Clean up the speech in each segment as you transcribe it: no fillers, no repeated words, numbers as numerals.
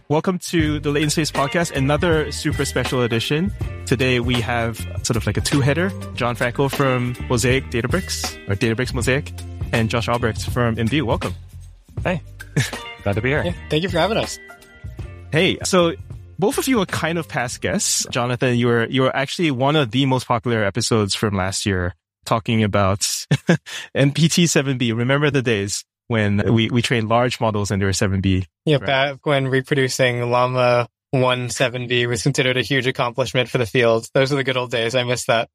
Welcome to the Latent Space Podcast, another super special edition. Today we have sort of like a two-header. John Franco from Mosaic Databricks, or Databricks Mosaic, and Josh Albrecht from Imbue. Welcome. Hey, glad to be here. Yeah, thank you for having us. Hey, so both of you are kind of past guests. Jonathan, you were actually one of the most popular episodes from last year, talking about GPT-7b. Remember the days when we trained large models and they were 7b? Yeah, right? Back when reproducing Llama 1 7b was considered a huge accomplishment for the field. Those are the good old days. I miss that.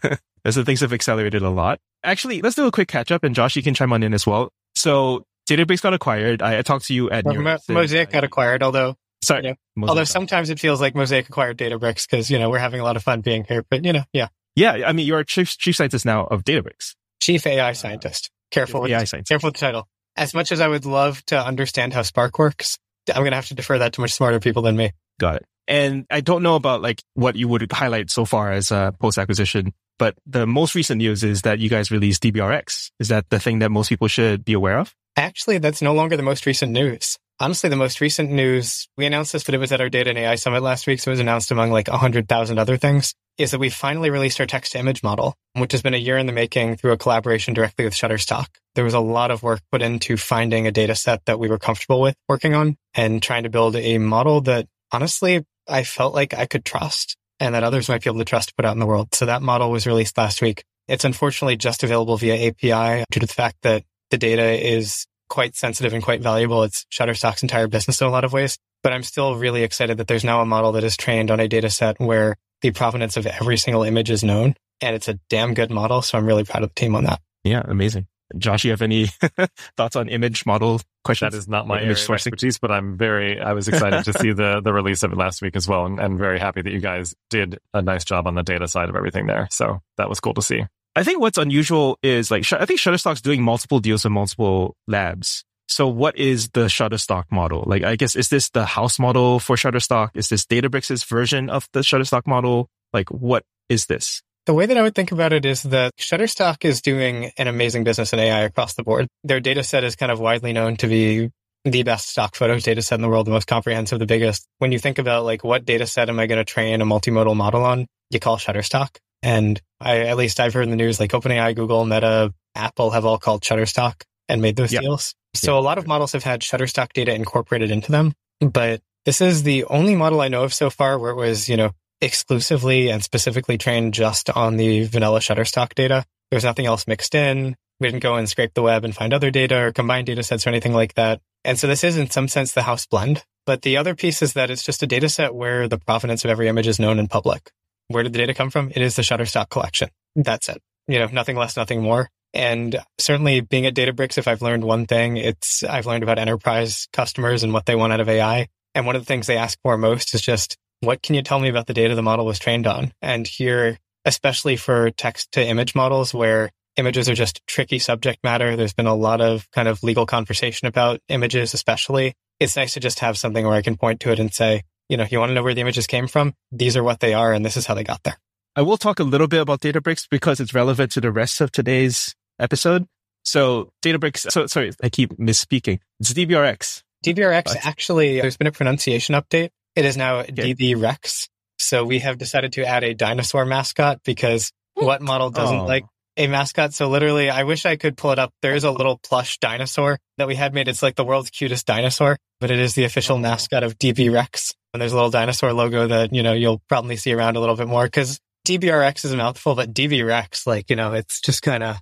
So things have accelerated a lot. Actually, let's do a quick catch up, and Josh, you can chime on in as well. So Databricks got acquired. I talked to you at Mosaic got acquired, although Mosaic. Sometimes it feels like Mosaic acquired Databricks because, we're having a lot of fun being here. But, yeah. Yeah, I mean, you're a chief scientist now of Databricks. Chief AI scientist. Careful with the title. As much as I would love to understand how Spark works, I'm going to have to defer that to much smarter people than me. Got it. And I don't know about what you would highlight so far as post-acquisition, but the most recent news is that you guys released DBRX. Is that the thing that most people should be aware of? Actually, that's no longer the most recent news. Honestly, the most recent news, we announced this, but it was at our Data and AI Summit last week, so it was announced among 100,000 other things, is that we finally released our text-to-image model, which has been a year in the making through a collaboration directly with Shutterstock. There was a lot of work put into finding a data set that we were comfortable with working on and trying to build a model that, honestly, I felt like I could trust and that others might be able to trust to put out in the world. So that model was released last week. It's unfortunately just available via API due to the fact that the data is quite sensitive and quite valuable. It's Shutterstock's entire business in a lot of ways. But I'm still really excited that there's now a model that is trained on a data set where the provenance of every single image is known. And it's a damn good model. So I'm really proud of the team on that. Yeah, amazing. Josh, you have any thoughts on image model questions? That is not my area of expertise, but I was excited to see the release of it last week as well. And very happy that you guys did a nice job on the data side of everything there. So that was cool to see. I think what's unusual is I think Shutterstock's doing multiple deals with multiple labs. So what is the Shutterstock model? I guess, is this the house model for Shutterstock? Is this Databricks' version of the Shutterstock model? What is this? The way that I would think about it is that Shutterstock is doing an amazing business in AI across the board. Their data set is kind of widely known to be the best stock photos data set in the world, the most comprehensive, the biggest. When you think about what data set am I going to train a multimodal model on, you call Shutterstock. And I've heard in the news, OpenAI, Google, Meta, Apple have all called Shutterstock and made those deals. So a lot of models have had Shutterstock data incorporated into them. But this is the only model I know of so far where it was, exclusively and specifically trained just on the vanilla Shutterstock data. There was nothing else mixed in. We didn't go and scrape the web and find other data or combine data sets or anything like that. And so this is in some sense the house blend. But the other piece is that it's just a data set where the provenance of every image is known in public. Where did the data come from? It is the Shutterstock collection. That's it. Nothing less, nothing more. And certainly being at Databricks, if I've learned one thing, I've learned about enterprise customers and what they want out of AI. And one of the things they ask for most is just, what can you tell me about the data the model was trained on? And here, especially for text to image models where images are just tricky subject matter, there's been a lot of kind of legal conversation about images, especially. It's nice to just have something where I can point to it and say, you want to know where the images came from? These are what they are, and this is how they got there. I will talk a little bit about Databricks because it's relevant to the rest of today's episode. So Databricks, sorry, I keep misspeaking. It's DBRX. DBRX, actually, there's been a pronunciation update. It is now DBRex. So we have decided to add a dinosaur mascot because what model doesn't like a mascot? So literally, I wish I could pull it up. There is a little plush dinosaur that we had made. It's the world's cutest dinosaur, but it is the official mascot of DBRex. And there's a little dinosaur logo that, you'll probably see around a little bit more because DBRX is a mouthful, but DBRex, it's just kind of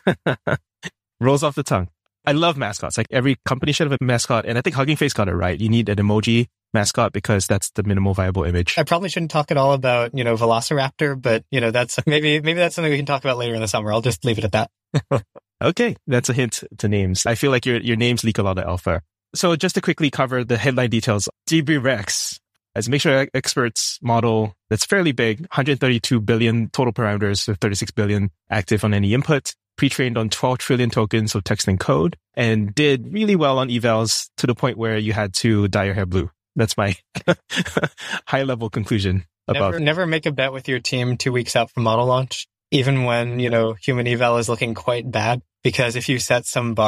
rolls off the tongue. I love mascots. Every company should have a mascot. And I think Hugging Face got it right. You need an emoji mascot because that's the minimal viable image. I probably shouldn't talk at all about, Velociraptor, but, that's maybe that's something we can talk about later in the summer. I'll just leave it at that. Okay. That's a hint to names. I feel like your names leak a lot of alpha. So just to quickly cover the headline details, DBRex as a mixture experts model that's fairly big, 132 billion total parameters with 36 billion active on any input, pre-trained on 12 trillion tokens of text and code, and did really well on evals to the point where you had to dye your hair blue. That's my high-level conclusion about... Never make a bet with your team 2 weeks out from model launch, even when, human eval is looking quite bad, because if you set some bar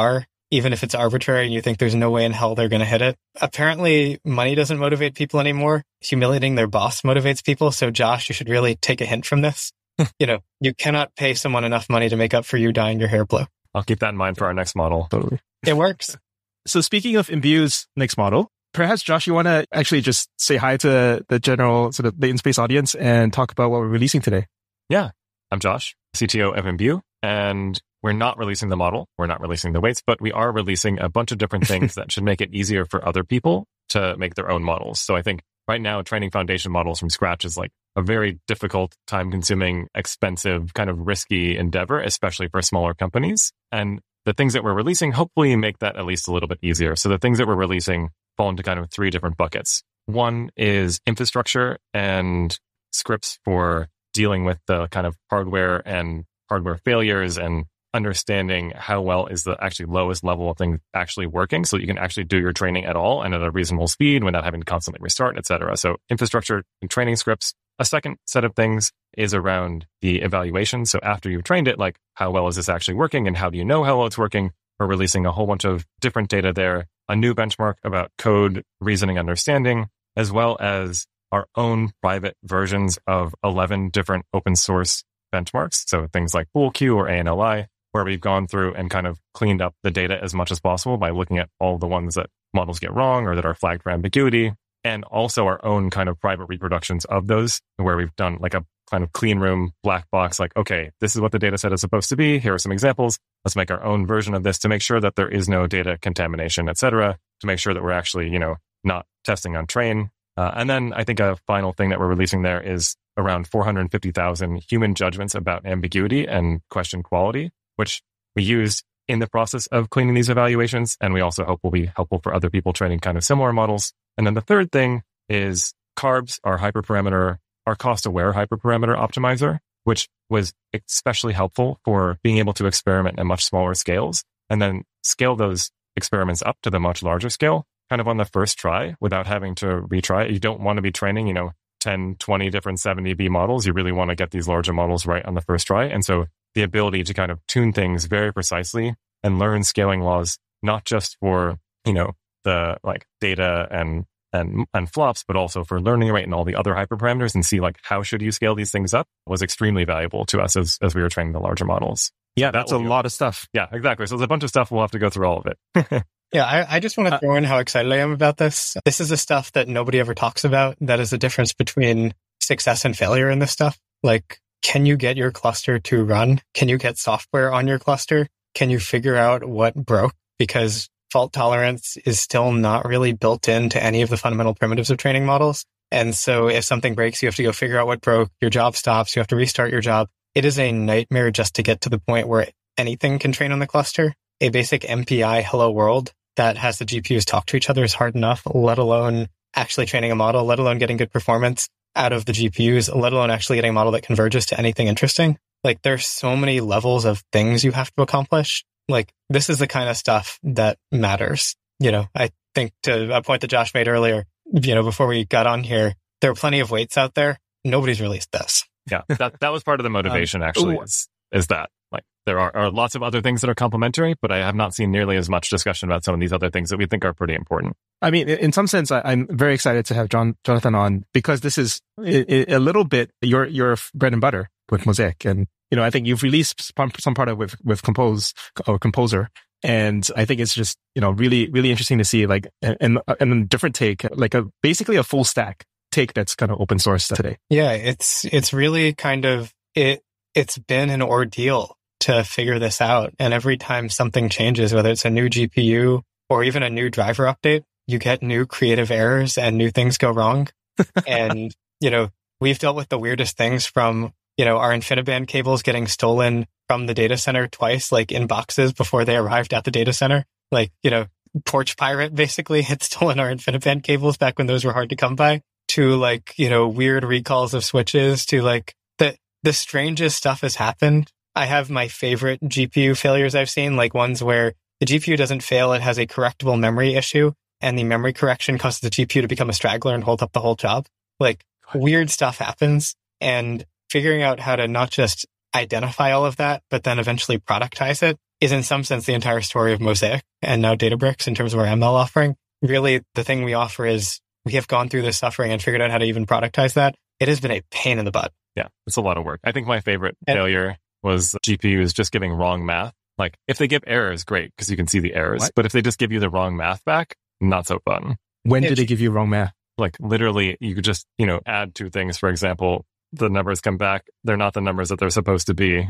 even if it's arbitrary and you think there's no way in hell they're going to hit it. Apparently, money doesn't motivate people anymore. Humiliating their boss motivates people. So Josh, you should really take a hint from this. You cannot pay someone enough money to make up for you dyeing your hair blue. I'll keep that in mind for our next model. Totally. It works. So speaking of Imbue's next model, perhaps Josh, you want to actually just say hi to the general sort of the InSpace audience and talk about what we're releasing today. Yeah, I'm Josh, CTO of Imbue, and we're not releasing the model. We're not releasing the weights, but we are releasing a bunch of different things that should make it easier for other people to make their own models. So I think right now, training foundation models from scratch is like a very difficult, time-consuming, expensive, kind of risky endeavor, especially for smaller companies. And the things that we're releasing hopefully make that at least a little bit easier. So the things that we're releasing fall into kind of three different buckets. One is infrastructure and scripts for dealing with the kind of hardware and hardware failures and understanding how well is the actually lowest level of things actually working so that you can actually do your training at all and at a reasonable speed without having to constantly restart, etc. So infrastructure and training scripts. A second set of things is around the evaluation. So after you've trained it, like how well is this actually working and how do you know how well it's working? We're releasing a whole bunch of different data there, a new benchmark about code reasoning understanding, as well as our own private versions of 11 different open source benchmarks. So things like FoolQ or ANLI, where we've gone through and kind of cleaned up the data as much as possible by looking at all the ones that models get wrong or that are flagged for ambiguity, and also our own kind of private reproductions of those, where we've done like a kind of clean room black box, like, okay, this is what the data set is supposed to be. Here are some examples. Let's make our own version of this to make sure that there is no data contamination, et cetera, to make sure that we're actually, not testing on train. And then I think a final thing that we're releasing there is around 450,000 human judgments about ambiguity and question quality, which we used in the process of cleaning these evaluations. And we also hope will be helpful for other people training kind of similar models. And then the third thing is CARBS, our cost-aware hyperparameter optimizer, which was especially helpful for being able to experiment at much smaller scales and then scale those experiments up to the much larger scale kind of on the first try without having to retry it. You don't want to be training, 10, 20 different 70B models. You really want to get these larger models right on the first try. And so the ability to kind of tune things very precisely and learn scaling laws, not just for, the like data and flops, but also for learning rate and all the other hyperparameters and see like how should you scale these things up was extremely valuable to us as we were training the larger models. Yeah, that's a lot of stuff. Yeah, exactly. So there's a bunch of stuff. We'll have to go through all of it. Yeah, I just want to throw in how excited I am about this. This is the stuff that nobody ever talks about. That is the difference between success and failure in this stuff. Like, can you get your cluster to run? Can you get software on your cluster? Can you figure out what broke? Because fault tolerance is still not really built into any of the fundamental primitives of training models. And so if something breaks, you have to go figure out what broke. Your job stops. You have to restart your job. It is a nightmare just to get to the point where anything can train on the cluster. A basic MPI hello world that has the GPUs talk to each other is hard enough, let alone actually training a model, let alone getting good performance out of the GPUs, let alone actually getting a model that converges to anything interesting. Like, there's so many levels of things you have to accomplish. Like, this is the kind of stuff that matters. I think to a point that Josh made earlier, before we got on here, there are plenty of weights out there. Nobody's released this. Yeah, that was part of the motivation, actually, is that like there are lots of other things that are complementary, but I have not seen nearly as much discussion about some of these other things that we think are pretty important. I mean, in some sense, I'm very excited to have Jonathan on because this is a little bit your bread and butter with Mosaic. And, I think you've released some part of it with Compose or Composer. And I think it's just, really, really interesting to see like, and a different take, like basically a full stack take that's kind of open source today. Yeah, it's really kind of, it's been an ordeal to figure this out. And every time something changes, whether it's a new GPU or even a new driver update, you get new creative errors and new things go wrong. And, we've dealt with the weirdest things from, our InfiniBand cables getting stolen from the data center twice, like in boxes before they arrived at the data center. Like, Porch Pirate basically had stolen our InfiniBand cables back when those were hard to come by, to like, weird recalls of switches, to like the strangest stuff has happened. I have my favorite GPU failures I've seen, like ones where the GPU doesn't fail, it has a correctable memory issue, and the memory correction causes the GPU to become a straggler and hold up the whole job. Like, weird stuff happens, and figuring out how to not just identify all of that, but then eventually productize it is in some sense the entire story of Mosaic and now Databricks in terms of our ML offering. Really, the thing we offer is we have gone through this suffering and figured out how to even productize that. It has been a pain in the butt. Yeah, it's a lot of work. I think my favorite failure was GPUs just giving wrong math. Like, if they give errors, great, because you can see the errors. What? But if they just give you the wrong math back, not so fun. When did they give you wrong math? Like, literally, you could just, add two things. For example, the numbers come back. They're not the numbers that they're supposed to be.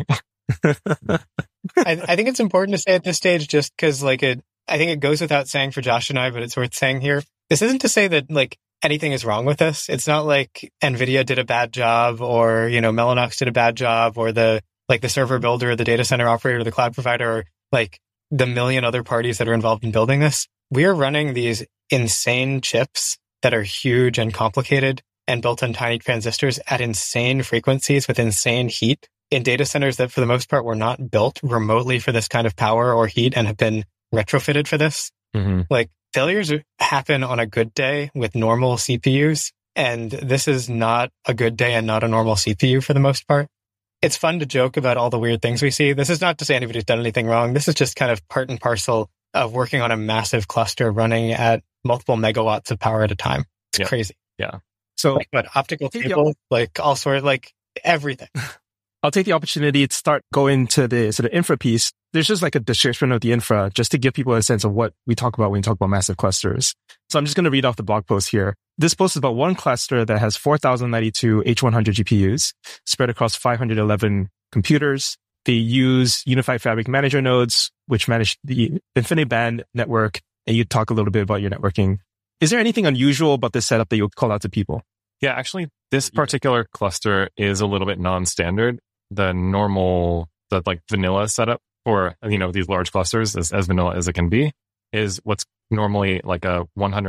I think it's important to say at this stage, just because, I think it goes without saying for Josh and I, but it's worth saying here. This isn't to say that, anything is wrong with this. It's not like NVIDIA did a bad job or, Mellanox did a bad job or the server builder, the data center operator, the cloud provider, or the million other parties that are involved in building this. We are running these insane chips that are huge and complicated and built on tiny transistors at insane frequencies with insane heat in data centers that for the most part were not built remotely for this kind of power or heat and have been retrofitted for this. Mm-hmm. Failures happen on a good day with normal CPUs, and this is not a good day and not a normal CPU for the most part. It's fun to joke about all the weird things we see. This is not to say anybody's done anything wrong. This is just kind of part and parcel of working on a massive cluster running at multiple megawatts of power at a time. It's crazy. Yeah. So optical cable, all sorts, everything. I'll take the opportunity to start going to the sort of infra piece. There's just a description of the infra just to give people a sense of what we talk about when we talk about massive clusters. So I'm just going to read off the blog post here. This post is about one cluster that has 4,092 H100 GPUs spread across 511 computers. They use Unified Fabric Manager nodes, which manage the InfiniBand network. And you talk a little bit about your networking. Is there anything unusual about this setup that you would call out to people? Yeah, actually, this particular cluster is a little bit non-standard. The normal, vanilla setup for, these large clusters, as vanilla as it can be, is what's normally a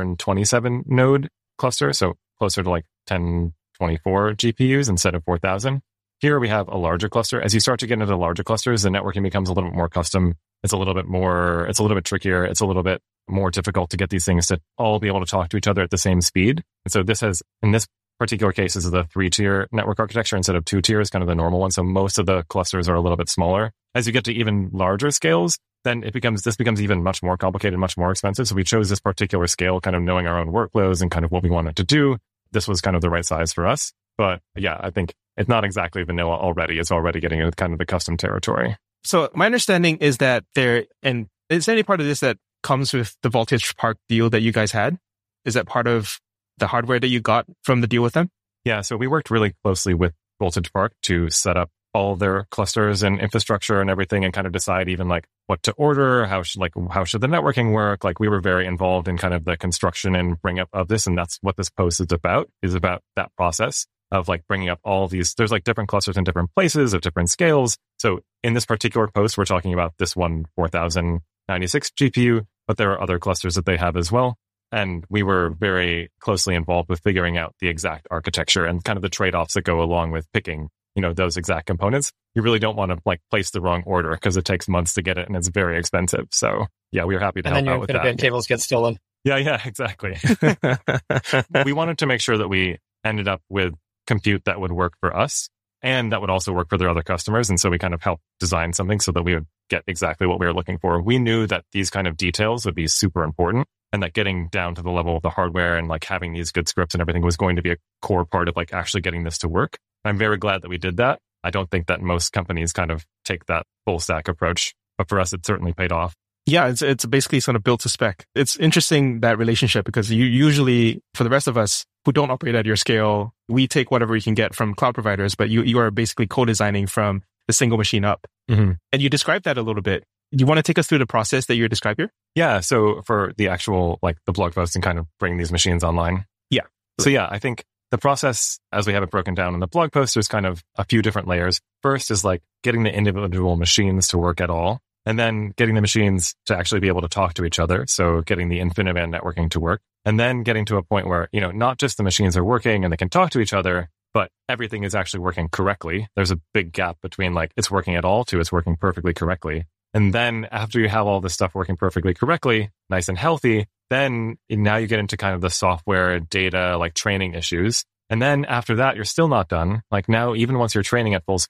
127 node cluster. So closer to 1024 GPUs instead of 4,000. Here we have a larger cluster. As you start to get into larger clusters, the networking becomes a little bit more custom. It's a little bit trickier. It's a little bit more difficult to get these things to all be able to talk to each other at the same speed. And so in this particular case, this is the 3-tier network architecture instead of 2 tiers, kind of the normal one. So most of the clusters are a little bit smaller. As you get to even larger scales, then this becomes even much more complicated, much more expensive. So we chose this particular scale, kind of knowing our own workloads and kind of what we wanted to do. This was kind of the right size for us. But yeah, I think it's not exactly vanilla already. It's already getting into kind of the custom territory. So my understanding is that and is there any part of this that comes with the Voltage Park deal that you guys had? Is that part of the hardware that you got from the deal with them? Yeah, so we worked really closely with Voltage Park to set up all their clusters and infrastructure and everything and kind of decide even what to order, how should the networking work? We were very involved in kind of the construction and bring up of this. And that's what this post is about that process of bringing up all these. There's different clusters in different places of different scales. So in this particular post, we're talking about this one 4096 GPU, but there are other clusters that they have as well. And we were very closely involved with figuring out the exact architecture and kind of the trade-offs that go along with picking, those exact components. You really don't want to place the wrong order because it takes months to get it and it's very expensive. So yeah, we were happy to help out with that. And then your InfiniBand cables get stolen. Yeah, exactly. We wanted to make sure that we ended up with compute that would work for us and that would also work for their other customers. And so we kind of helped design something so that we would get exactly what we were looking for. We knew that these kind of details would be super important and that getting down to the level of the hardware and having these good scripts and everything was going to be a core part of actually getting this to work. I'm very glad that we did that. I don't think that most companies kind of take that full stack approach, but for us, it certainly paid off. Yeah, it's basically sort of built to spec. It's interesting, that relationship, because you usually, for the rest of us who don't operate at your scale, we take whatever we can get from cloud providers, but you are basically co-designing from the single machine up. Mm-hmm. And you described that a little bit. Do you want to take us through the process that you described here? Yeah. So for the actual, the blog post and kind of bring these machines online. Yeah. So yeah, I think the process, as we have it broken down in the blog post, there's kind of a few different layers. First is getting the individual machines to work at all. And then getting the machines to actually be able to talk to each other. So getting the InfiniBand networking to work. And then getting to a point where, not just the machines are working and they can talk to each other, but everything is actually working correctly. There's a big gap between it's working at all to it's working perfectly correctly. And then after you have all this stuff working perfectly correctly, nice and healthy, then now you get into kind of the software data, training issues. And then after that, you're still not done. Now, even once you're training at full speed,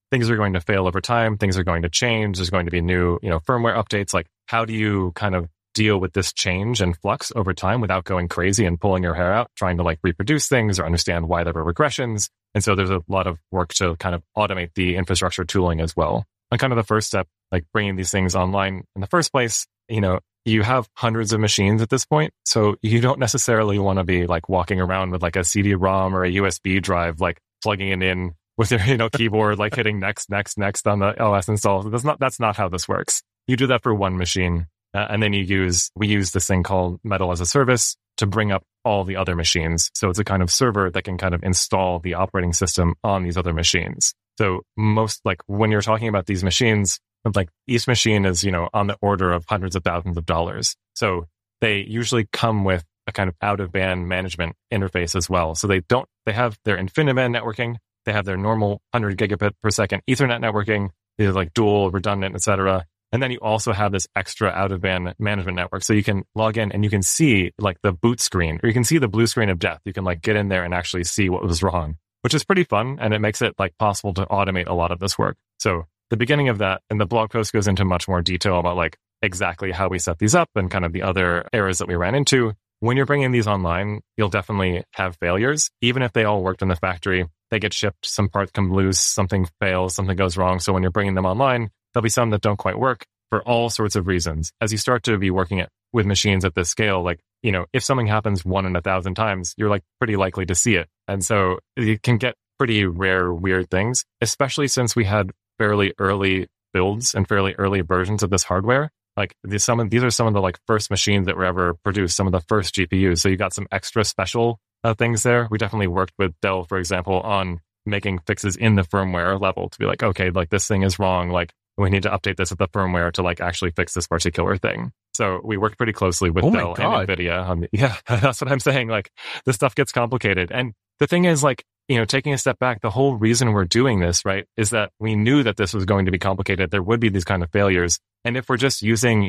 things are going to fail over time. Things are going to change. There's going to be new, firmware updates. Like, how do you kind of deal with this change and flux over time without going crazy and pulling your hair out, trying to like reproduce things or understand why there were regressions? And so there's a lot of work to kind of automate the infrastructure tooling as well. And kind of the first step, like bringing these things online in the first place, you have hundreds of machines at this point. So you don't necessarily want to be like walking around with like a CD-ROM or a USB drive, like plugging it in with your, keyboard, like hitting next on the OS install. That's not how this works. You do that for one machine. And then we use this thing called Metal as a Service to bring up all the other machines. So it's a kind of server that can kind of install the operating system on these other machines. So most, like when you're talking about these machines, like each machine is, on the order of hundreds of thousands of dollars. So they usually come with a kind of out of band management interface as well. So they have their InfiniBand networking. They have their normal 100 gigabit per second Ethernet networking. They're like dual, redundant, etc. And then you also have this extra out-of-band management network. So you can log in and you can see like the boot screen, or you can see the blue screen of death. You can like get in there and actually see what was wrong, which is pretty fun. And it makes it like possible to automate a lot of this work. So the beginning of that, and the blog post goes into much more detail about like exactly how we set these up and kind of the other errors that we ran into. When you're bringing these online, you'll definitely have failures. Even if they all worked in the factory, they get shipped, some parts come loose, something fails, something goes wrong. So when you're bringing them online, there'll be some that don't quite work for all sorts of reasons. As you start to be working with machines at this scale, like, if something happens 1 in 1,000 times, you're like pretty likely to see it. And so you can get pretty rare, weird things, especially since we had fairly early builds and fairly early versions of this hardware. Like these are some of the like first machines that were ever produced, some of the first GPUs. So you got some extra special things there. We definitely worked with Dell, for example, on making fixes in the firmware level to be like, okay, like this thing is wrong. Like we need to update this at the firmware to like actually fix this particular thing. So we worked pretty closely with Dell and NVIDIA. That's what I'm saying. Like this stuff gets complicated. And the thing is like, taking a step back, the whole reason we're doing this, right, is that we knew that this was going to be complicated. There would be these kind of failures. And if we're just using,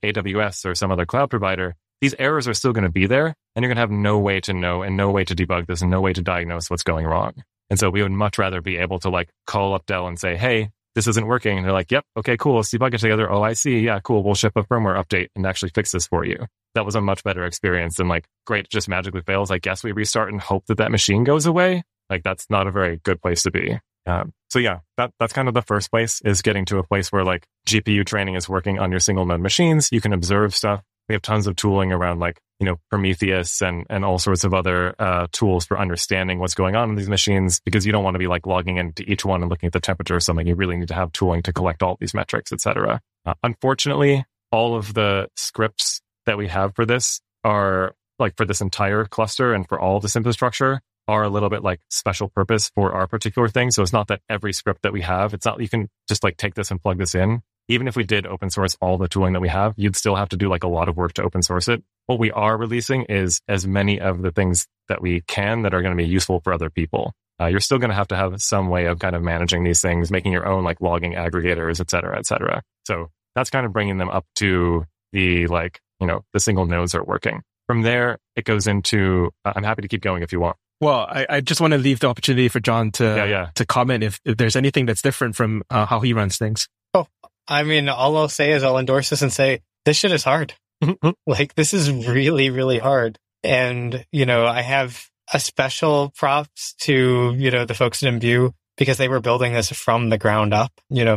AWS or some other cloud provider, these errors are still going to be there. And you're going to have no way to know and no way to debug this and no way to diagnose what's going wrong. And so we would much rather be able to like call up Dell and say, hey, this isn't working. And they're like, yep, okay, cool. Let's debug it together. Oh, I see. Yeah, cool. We'll ship a firmware update and actually fix this for you. That was a much better experience than like, great, it just magically fails. I guess we restart and hope that machine goes away. Like that's not a very good place to be. So yeah, that's kind of the first place, is getting to a place where like GPU training is working on your single node machines. You can observe stuff. We have tons of tooling around like, Prometheus and all sorts of other tools for understanding what's going on in these machines, because you don't want to be like logging into each one and looking at the temperature or something. You really need to have tooling to collect all these metrics, etc. Unfortunately, all of the scripts that we have for this are like for this entire cluster and for all of this infrastructure are a little bit like special purpose for our particular thing. So it's not that every script that we have, it's not, you can just like take this and plug this in. Even if we did open source all the tooling that we have, you'd still have to do like a lot of work to open source it. What we are releasing is as many of the things that we can that are going to be useful for other people. You're still going to have some way of kind of managing these things, making your own like logging aggregators, et cetera, et cetera. So that's kind of bringing them up to the like, the single nodes are working. From there, it goes into, I'm happy to keep going if you want. Well, I just want to leave the opportunity for John to comment if there's anything that's different from how he runs things. Oh, I mean, all I'll say is I'll endorse this and say, this shit is hard. Like, this is really, really hard. And, I have a special props to, the folks at Imbue, because they were building this from the ground up.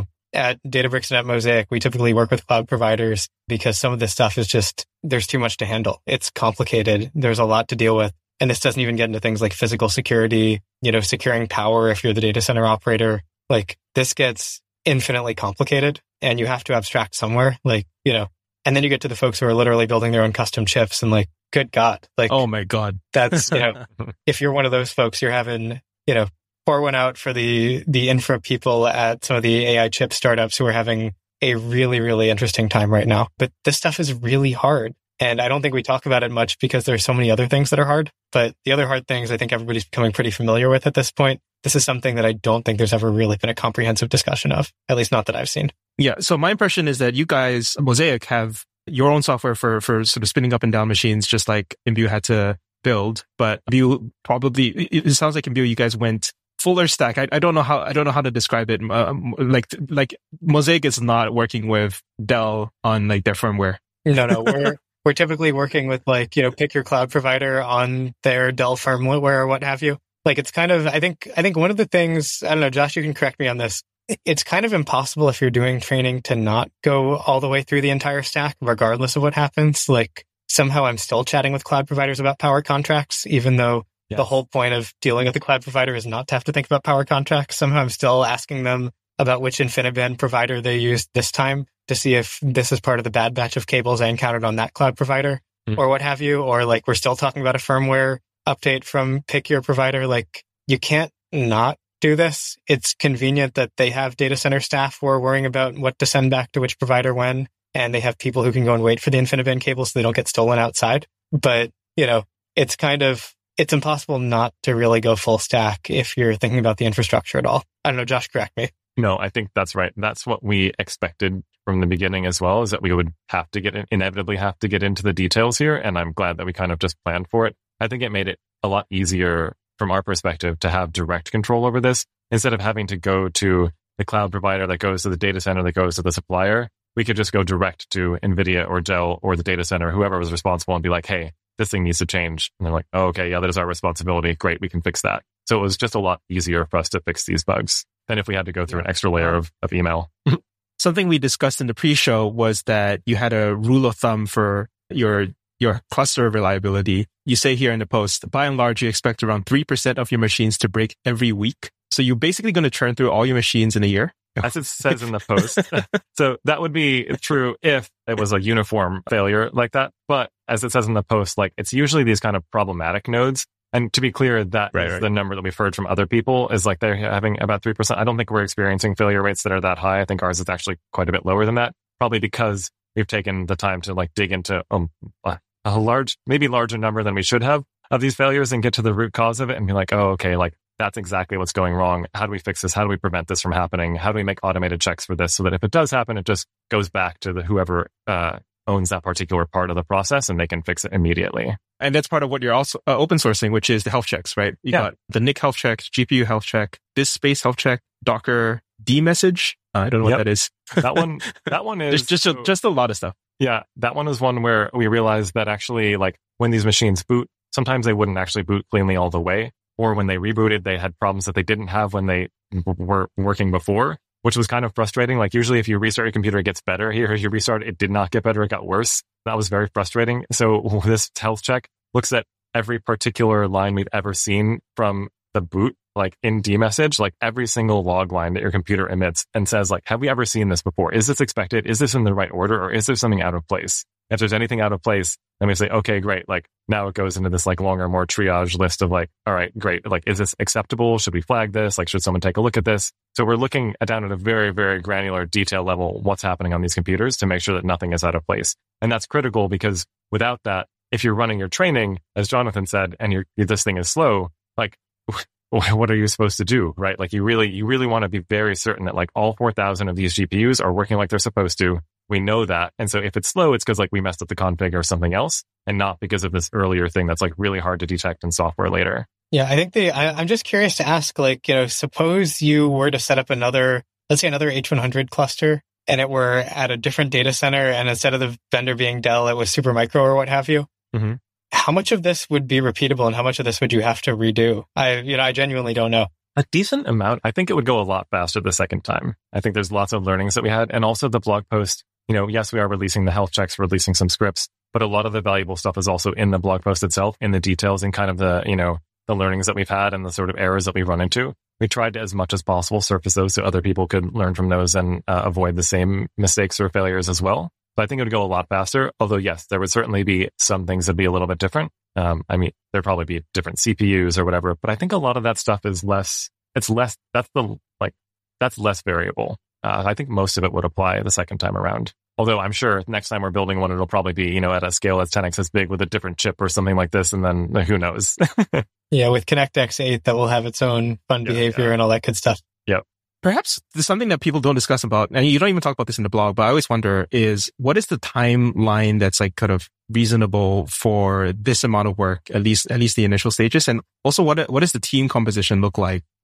At Databricks and at Mosaic, we typically work with cloud providers because some of this stuff is just, there's too much to handle. It's complicated. There's a lot to deal with. And this doesn't even get into things like physical security, securing power if you're the data center operator. Like, this gets infinitely complicated, and you have to abstract somewhere, and then you get to the folks who are literally building their own custom chips, and like, good God, like, oh my God, that's, if you're one of those folks, you're having, pour one out for the infra people at some of the AI chip startups who are having a really, really interesting time right now. But this stuff is really hard. And I don't think we talk about it much because there's so many other things that are hard. But the other hard things, I think everybody's becoming pretty familiar with at this point. This is something that I don't think there's ever really been a comprehensive discussion of, at least not that I've seen. Yeah. So my impression is that you guys, Mosaic, have your own software for sort of spinning up and down machines, just like Imbue had to build. But Imbue it sounds like Imbue, you guys went fuller stack. I don't know how to describe it. Like Mosaic is not working with Dell on like their firmware. No, we're typically working with like, pick your cloud provider on their Dell firmware or what have you. Like it's kind of, I think one of the things, I don't know, Josh, you can correct me on this. It's kind of impossible if you're doing training to not go all the way through the entire stack, regardless of what happens. Like somehow I'm still chatting with cloud providers about power contracts, even though the whole point of dealing with the cloud provider is not to have to think about power contracts. Somehow I'm still asking them about which InfiniBand provider they used this time to see if this is part of the bad batch of cables I encountered on that cloud provider or what have you. Or like we're still talking about a firmware update from pick your provider. Like you can't not do this. It's convenient that they have data center staff who are worrying about what to send back to which provider when, and they have people who can go and wait for the InfiniBand cables so they don't get stolen outside. But, it's impossible not to really go full stack if you're thinking about the infrastructure at all. I don't know, Josh, correct me. No, I think that's right. That's what we expected from the beginning as well, is that we would inevitably have to get into the details here. And I'm glad that we kind of just planned for it. I think it made it a lot easier from our perspective to have direct control over this. Instead of having to go to the cloud provider that goes to the data center that goes to the supplier, we could just go direct to NVIDIA or Dell or the data center, whoever was responsible, and be like, hey, this thing needs to change. And they're like, oh, okay, yeah, that is our responsibility. Great, we can fix that. So it was just a lot easier for us to fix these bugs than if we had to go through an extra layer of email. Something we discussed in the pre-show was that you had a rule of thumb for your cluster reliability. You say here in the post, by and large, you expect around 3% of your machines to break every week. So you're basically going to churn through all your machines in a year? As it says in the post. So that would be true if it was a uniform failure like that. But as it says in the post, like it's usually these kind of problematic nodes. And to be clear, that is the number that we've heard from other people, is like they're having about 3%. I don't think we're experiencing failure rates that are that high. I think ours is actually quite a bit lower than that, probably because we've taken the time to like dig into maybe larger number than we should have of these failures and get to the root cause of it and be like, oh, okay, like that's exactly what's going wrong. How do we fix this? How do we prevent this from happening? How do we make automated checks for this so that if it does happen, it just goes back to whoever owns that particular part of the process and they can fix it immediately. And that's part of what you're also open sourcing, which is the health checks, right? You got the NIC health check, GPU health check, disk space health check, Docker dmessage. I don't know what that is. That one is just a lot of stuff. Yeah, that one is one where we realized that actually, like when these machines boot, sometimes they wouldn't actually boot cleanly all the way, or when they rebooted, they had problems that they didn't have when they were working before, which was kind of frustrating. Like usually if you restart your computer, it gets better. Here, as you restart, it did not get better. It got worse. That was very frustrating. So this health check looks at every particular line we've ever seen from the boot, like in dmessage, like every single log line that your computer emits, and says like, have we ever seen this before? Is this expected? Is this in the right order? Or is there something out of place? If there's anything out of place, then we say, okay, great. Like now it goes into this like longer, more triage list of like, all right, great. Like, is this acceptable? Should we flag this? Like, should someone take a look at this? So we're looking down at a very, very granular detail level, what's happening on these computers to make sure that nothing is out of place. And that's critical because without that, if you're running your training, as Jonathan said, and this thing is slow, like what are you supposed to do, right? Like you really want to be very certain that like all 4,000 of these GPUs are working like they're supposed to. We know that. And so if it's slow, it's because like we messed up the config or something else, and not because of this earlier thing that's like really hard to detect in software later. Yeah, I think I'm just curious to ask, like, suppose you were to set up another H100 cluster and it were at a different data center, and instead of the vendor being Dell, it was Supermicro or what have you. Mm-hmm. How much of this would be repeatable and how much of this would you have to redo? I genuinely don't know. A decent amount. I think it would go a lot faster the second time. I think there's lots of learnings that we had. And also the blog post, yes, we are releasing the health checks, releasing some scripts, but a lot of the valuable stuff is also in the blog post itself, in the details and kind of the learnings that we've had and the sort of errors that we've run into. We tried to, as much as possible, surface those so other people could learn from those and avoid the same mistakes or failures as well. So I think it would go a lot faster. Although, yes, there would certainly be some things that'd be a little bit different. There'd probably be different CPUs or whatever, but I think a lot of that stuff is less, that's less variable. I think most of it would apply the second time around. Although I'm sure next time we're building one, it'll probably be, at a scale that's 10x as big with a different chip or something like this. And then who knows? Yeah, with ConnectX 8, that will have its own fun behavior and all that good stuff. Yep. Perhaps there's something that people don't discuss about, and you don't even talk about this in the blog, but I always wonder is what is the timeline that's like kind of reasonable for this amount of work, at least the initial stages? And also what does the team composition look like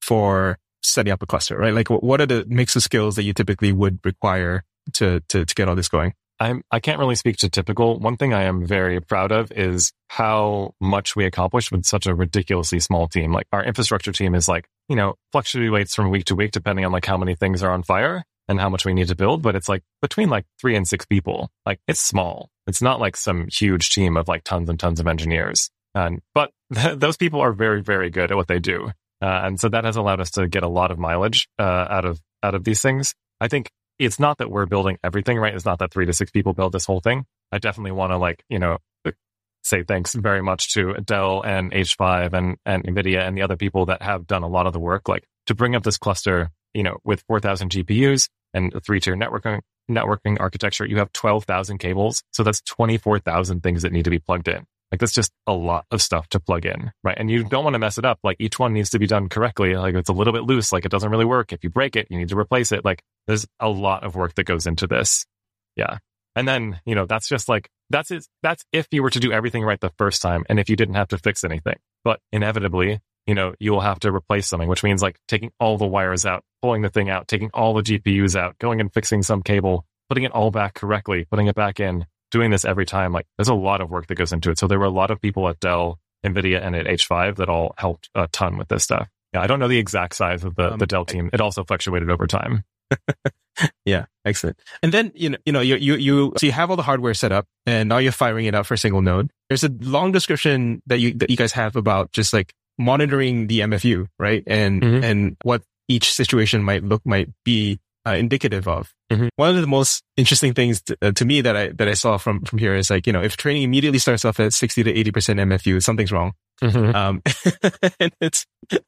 for setting up a cluster, right? Like what are the mix of skills that you typically would require to get all this going? I can't really speak to typical. One thing I am very proud of is how much we accomplished with such a ridiculously small team. Like our infrastructure team is like, fluctuates from week to week depending on like how many things are on fire and how much we need to build. But it's like between like 3 and 6 people. Like it's small. It's not like some huge team of like tons and tons of engineers. But those people are very, very good at what they do. And so that has allowed us to get a lot of mileage out of these things. I think it's not that we're building everything, right? It's not that 3 to 6 people build this whole thing. I definitely want to say thanks very much to Dell and H5 and NVIDIA and the other people that have done a lot of the work, like to bring up this cluster, with 4,000 GPUs and a 3-tier networking architecture. You have 12,000 cables. So that's 24,000 things that need to be plugged in. Like that's just a lot of stuff to plug in, right? And you don't want to mess it up. Like each one needs to be done correctly. Like it's a little bit loose, like it doesn't really work. If you break it, you need to replace it. Like there's a lot of work that goes into this. Yeah. And then, that's just like, that's if you were to do everything right the first time and if you didn't have to fix anything. But inevitably, you will have to replace something, which means like taking all the wires out, pulling the thing out, taking all the GPUs out, going and fixing some cable, putting it all back correctly, putting it back in. Doing this every time, like there's a lot of work that goes into it. So there were a lot of people at Dell, NVIDIA, and at H5 that all helped a ton with this stuff. Yeah, I don't know the exact size of the Dell team. It also fluctuated over time. Yeah, excellent. And then you have all the hardware set up, and now you're firing it out for a single node. There's a long description that you guys have about just like monitoring the MFU, right? And what each situation might be indicative of. Mm-hmm. One of the most interesting things to me that I saw from here is like, if training immediately starts off at 60 to 80% MFU, something's wrong. Mm-hmm. And it's,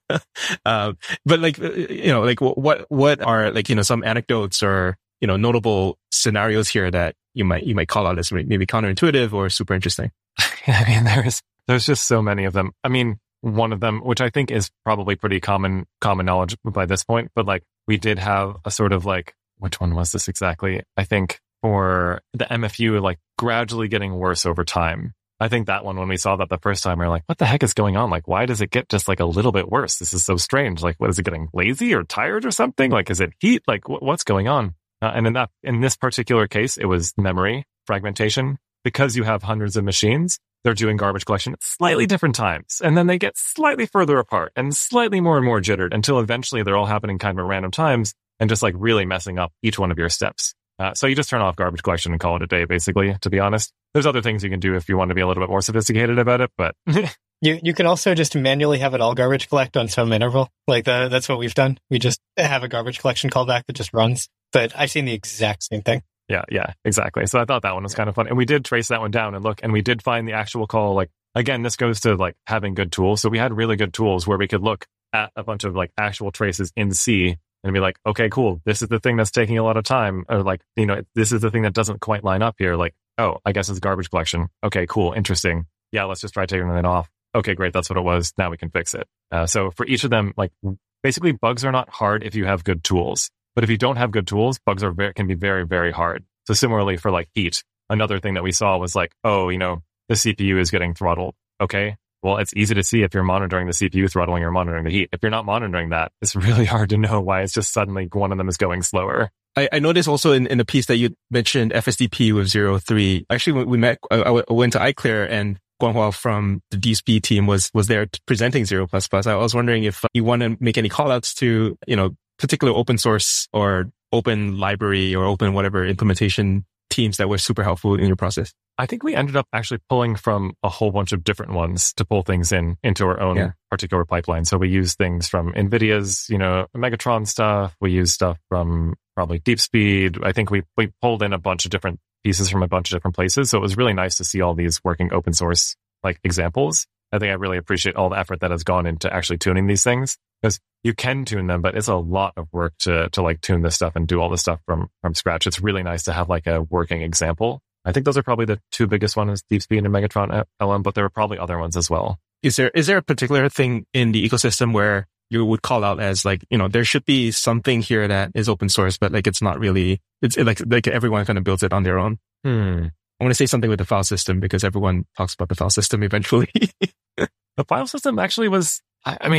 but like, like what are like, some anecdotes or, notable scenarios here that you might call out as maybe counterintuitive or super interesting? I mean, there's just so many of them. I mean, one of them, which I think is probably pretty common knowledge by this point, but like we did have a sort of like, which one was this exactly? I think for the MFU, like gradually getting worse over time. I think that one, when we saw that the first time, we were like, what the heck is going on? Like, why does it get just like a little bit worse? This is so strange. Like, what is it, getting lazy or tired or something? Like, is it heat? Like, what's going on? And in this particular case, it was memory fragmentation. Because you have hundreds of machines, they're doing garbage collection at slightly different times. And then they get slightly further apart and slightly more and more jittered until eventually they're all happening kind of at random times and just like really messing up each one of your steps. So you just turn off garbage collection and call it a day, basically, to be honest. There's other things you can do if you want to be a little bit more sophisticated about it, but... You can also just manually have it all garbage collect on some interval. Like that's what we've done. We just have a garbage collection callback that just runs. But I've seen the exact same thing. Yeah, exactly. So I thought that one was kind of fun. And we did trace that one down and look, and we did find the actual call. Like, again, this goes to like having good tools. So we had really good tools where we could look at a bunch of like actual traces in C and be like, okay, cool. This is the thing that's taking a lot of time. Or like, this is the thing that doesn't quite line up here. Like, oh, I guess it's garbage collection. Okay, cool. Interesting. Yeah, let's just try taking it off. Okay, great. That's what it was. Now we can fix it. So for each of them, like basically bugs are not hard if you have good tools. But if you don't have good tools, bugs can be very, very hard. So similarly for like heat, another thing that we saw was like, oh, the CPU is getting throttled. Okay, well, it's easy to see if you're monitoring the CPU throttling or monitoring the heat. If you're not monitoring that, it's really hard to know why it's just suddenly one of them is going slower. I noticed also in the piece that you mentioned FSDP with 0.3. Actually, when we met, I went to iClear and Guanghua from the DSP team was there presenting 0++. I was wondering if you want to make any callouts to, particular open source or open library or open whatever implementation teams that were super helpful in your process. I think we ended up actually pulling from a whole bunch of different ones to pull things into our own particular pipeline. So we use things from NVIDIA's, Megatron stuff. We use stuff from probably DeepSpeed. I think we pulled in a bunch of different pieces from a bunch of different places. So it was really nice to see all these working open source like examples. I think I really appreciate all the effort that has gone into actually tuning these things, because you can tune them, but it's a lot of work to like tune this stuff and do all this stuff from scratch. It's really nice to have like a working example. I think those are probably the two biggest ones, DeepSpeed and Megatron LM, but there are probably other ones as well. Is there a particular thing in the ecosystem where you would call out as like, there should be something here that is open source, but like it's not really, it's like everyone kind of builds it on their own? I want to say something with the file system because everyone talks about the file system eventually. The file system actually was, I mean,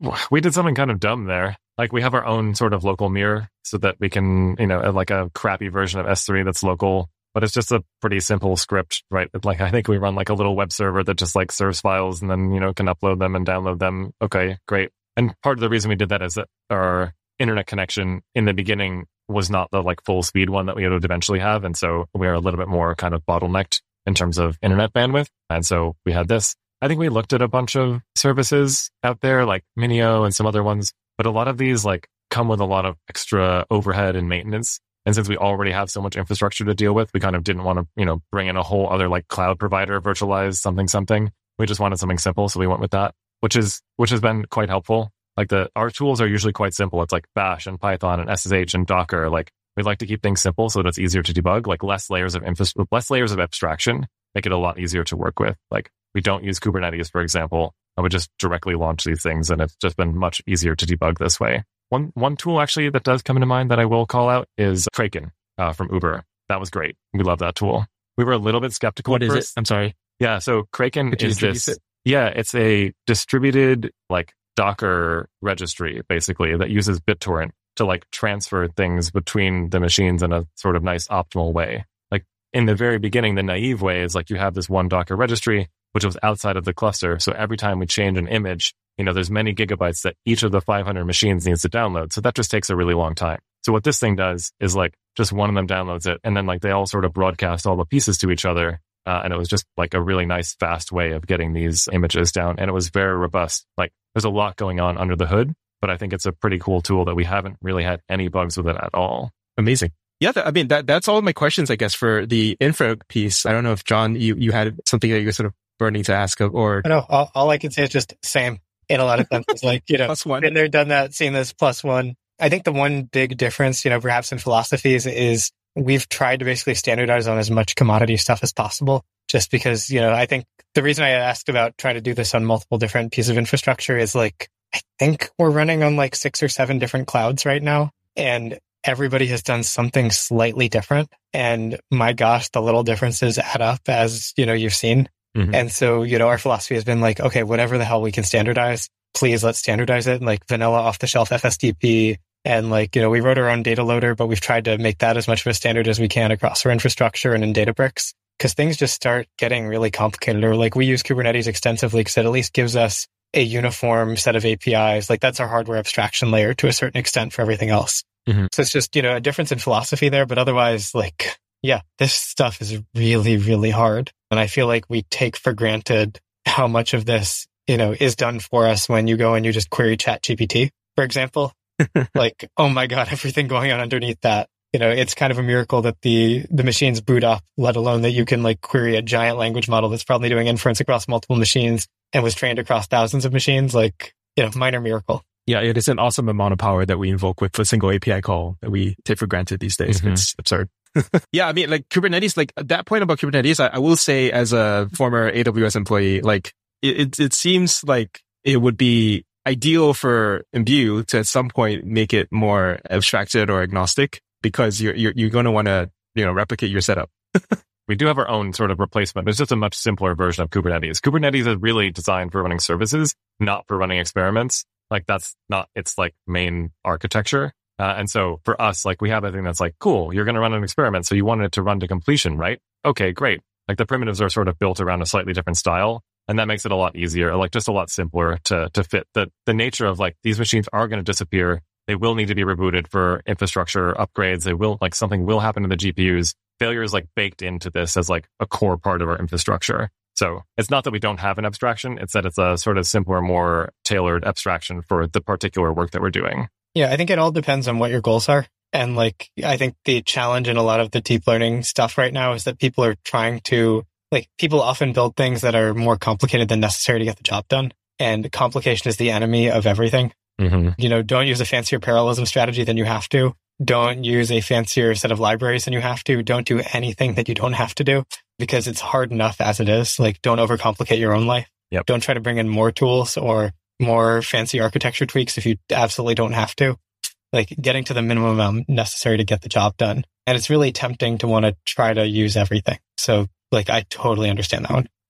we did something kind of dumb there. Like we have our own sort of local mirror so that we can, like a crappy version of S3 that's local, but it's just a pretty simple script, right? Like I think we run like a little web server that just like serves files and then, can upload them and download them. Okay, great. And part of the reason we did that is that our internet connection in the beginning was not the like full speed one that we would eventually have. And so we are a little bit more kind of bottlenecked in terms of internet bandwidth. And so we had this. I think we looked at a bunch of services out there like Minio and some other ones, but a lot of these like come with a lot of extra overhead and maintenance. And since we already have so much infrastructure to deal with, we kind of didn't want to, bring in a whole other like cloud provider, virtualize something. We just wanted something simple. So we went with that, which has been quite helpful. Like our tools are usually quite simple. It's like Bash and Python and SSH and Docker. Like we like to keep things simple so that it's easier to debug, like less layers of abstraction, make it a lot easier to work with. Like we don't use Kubernetes, for example. I would just directly launch these things and it's just been much easier to debug this way. One tool actually that does come into mind that I will call out is Kraken from Uber. That was great. We love that tool. We were a little bit skeptical. What is it? I'm sorry. Yeah, so Kraken is this. Yeah, it's a distributed like Docker registry basically that uses BitTorrent to like transfer things between the machines in a sort of nice optimal way. Like in the very beginning, the naive way is like you have this one Docker registry, which was outside of the cluster. So every time we change an image, there's many gigabytes that each of the 500 machines needs to download. So that just takes a really long time. So what this thing does is like just one of them downloads it and then like they all sort of broadcast all the pieces to each other. And it was just like a really nice, fast way of getting these images down. And it was very robust. Like there's a lot going on under the hood, but I think it's a pretty cool tool that we haven't really had any bugs with it at all. Amazing. Yeah, that's all of my questions, I guess, for the infra piece. I don't know if, John, you had something that you were sort of burning to ask of, or... No, all I can say is just same in a lot of senses. Like, plus one. Been there, done that, seen this plus one. I think the one big difference, perhaps in philosophies is we've tried to basically standardize on as much commodity stuff as possible. Just because, I think the reason I asked about trying to do this on multiple different pieces of infrastructure is like, I think we're running on like 6 or 7 different clouds right now. And everybody has done something slightly different. And my gosh, the little differences add up as, you've seen. Mm-hmm. And so, our philosophy has been like, okay, whatever the hell we can standardize, please let's standardize it. And like vanilla off the shelf FSDP. And like, we wrote our own data loader, but we've tried to make that as much of a standard as we can across our infrastructure and in Databricks. Because things just start getting really complicated. Or like we use Kubernetes extensively because it at least gives us a uniform set of APIs. Like that's our hardware abstraction layer to a certain extent for everything else. Mm-hmm. So it's just, a difference in philosophy there. But otherwise, like, yeah, this stuff is really, really hard. And I feel like we take for granted how much of this, is done for us when you go and you just query ChatGPT, for example. Like, oh my God, everything going on underneath that. It's kind of a miracle that the machines boot up, let alone that you can like query a giant language model that's probably doing inference across multiple machines and was trained across thousands of machines. Like, minor miracle. Yeah, it is an awesome amount of power that we invoke with a single API call that we take for granted these days. Mm-hmm. It's absurd. Yeah, I mean, like Kubernetes, like that point about Kubernetes, I will say as a former AWS employee, like it seems like it would be ideal for Imbue to at some point make it more abstracted or agnostic, because you're going to want to, replicate your setup. We do have our own sort of replacement. It's just a much simpler version of Kubernetes. Kubernetes is really designed for running services, not for running experiments. Like that's not its like main architecture. And so for us, like we have a thing that's like, cool, you're going to run an experiment. So you wanted it to run to completion, right? Okay, great. Like the primitives are sort of built around a slightly different style. And that makes it a lot easier, like just a lot simpler to fit the nature of like these machines are going to disappear. They will need to be rebooted for infrastructure upgrades. They will like something will happen to the GPUs. Failure is like baked into this as like a core part of our infrastructure. So it's not that we don't have an abstraction. It's that it's a sort of simpler, more tailored abstraction for the particular work that we're doing. Yeah, I think it all depends on what your goals are. And like, I think the challenge in a lot of the deep learning stuff right now is that people are trying to, like, people often build things that are more complicated than necessary to get the job done. And complication is the enemy of everything. Mm-hmm. Don't use a fancier parallelism strategy than you have to. Don't use a fancier set of libraries than you have to. Don't do anything that you don't have to do, because it's hard enough as it is. Like, don't overcomplicate your own life. Yep. Don't try to bring in more tools or more fancy architecture tweaks if you absolutely don't have to. Like, getting to the minimum amount necessary to get the job done. And it's really tempting to want to try to use everything. So, like, I totally understand that one.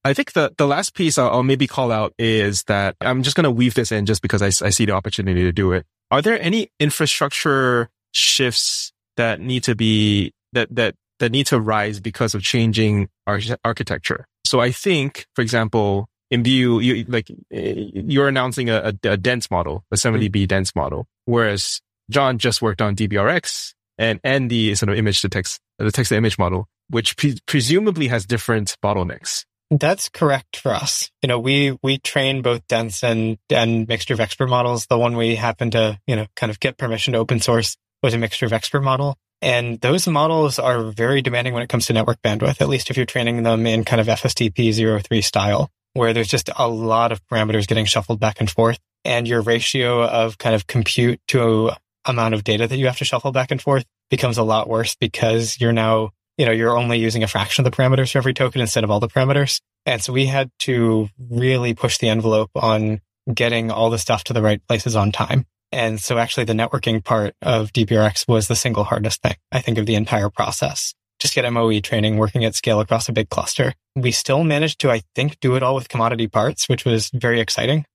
I think the last piece I'll maybe call out is that I'm just going to weave this in just because I see the opportunity to do it. Are there any infrastructure shifts that need to be, that need to rise because of changing architecture? So I think, for example, in Vue, you're announcing a dense model, a 70B dense model, whereas John just worked on DBRX and the sort of the text to image model, which presumably has different bottlenecks. That's correct for us. We train both dense and mixture of expert models. The one we happen to, kind of get permission to open source was a mixture of expert model. And those models are very demanding when it comes to network bandwidth, at least if you're training them in kind of FSTP 03 style, where there's just a lot of parameters getting shuffled back and forth. And your ratio of kind of compute to amount of data that you have to shuffle back and forth becomes a lot worse because you're now, you're only using a fraction of the parameters for every token instead of all the parameters. And so we had to really push the envelope on getting all the stuff to the right places on time. And so actually the networking part of DBRX was the single hardest thing, I think, of the entire process. Just get MOE training working at scale across a big cluster. We still managed to, I think, do it all with commodity parts, which was very exciting.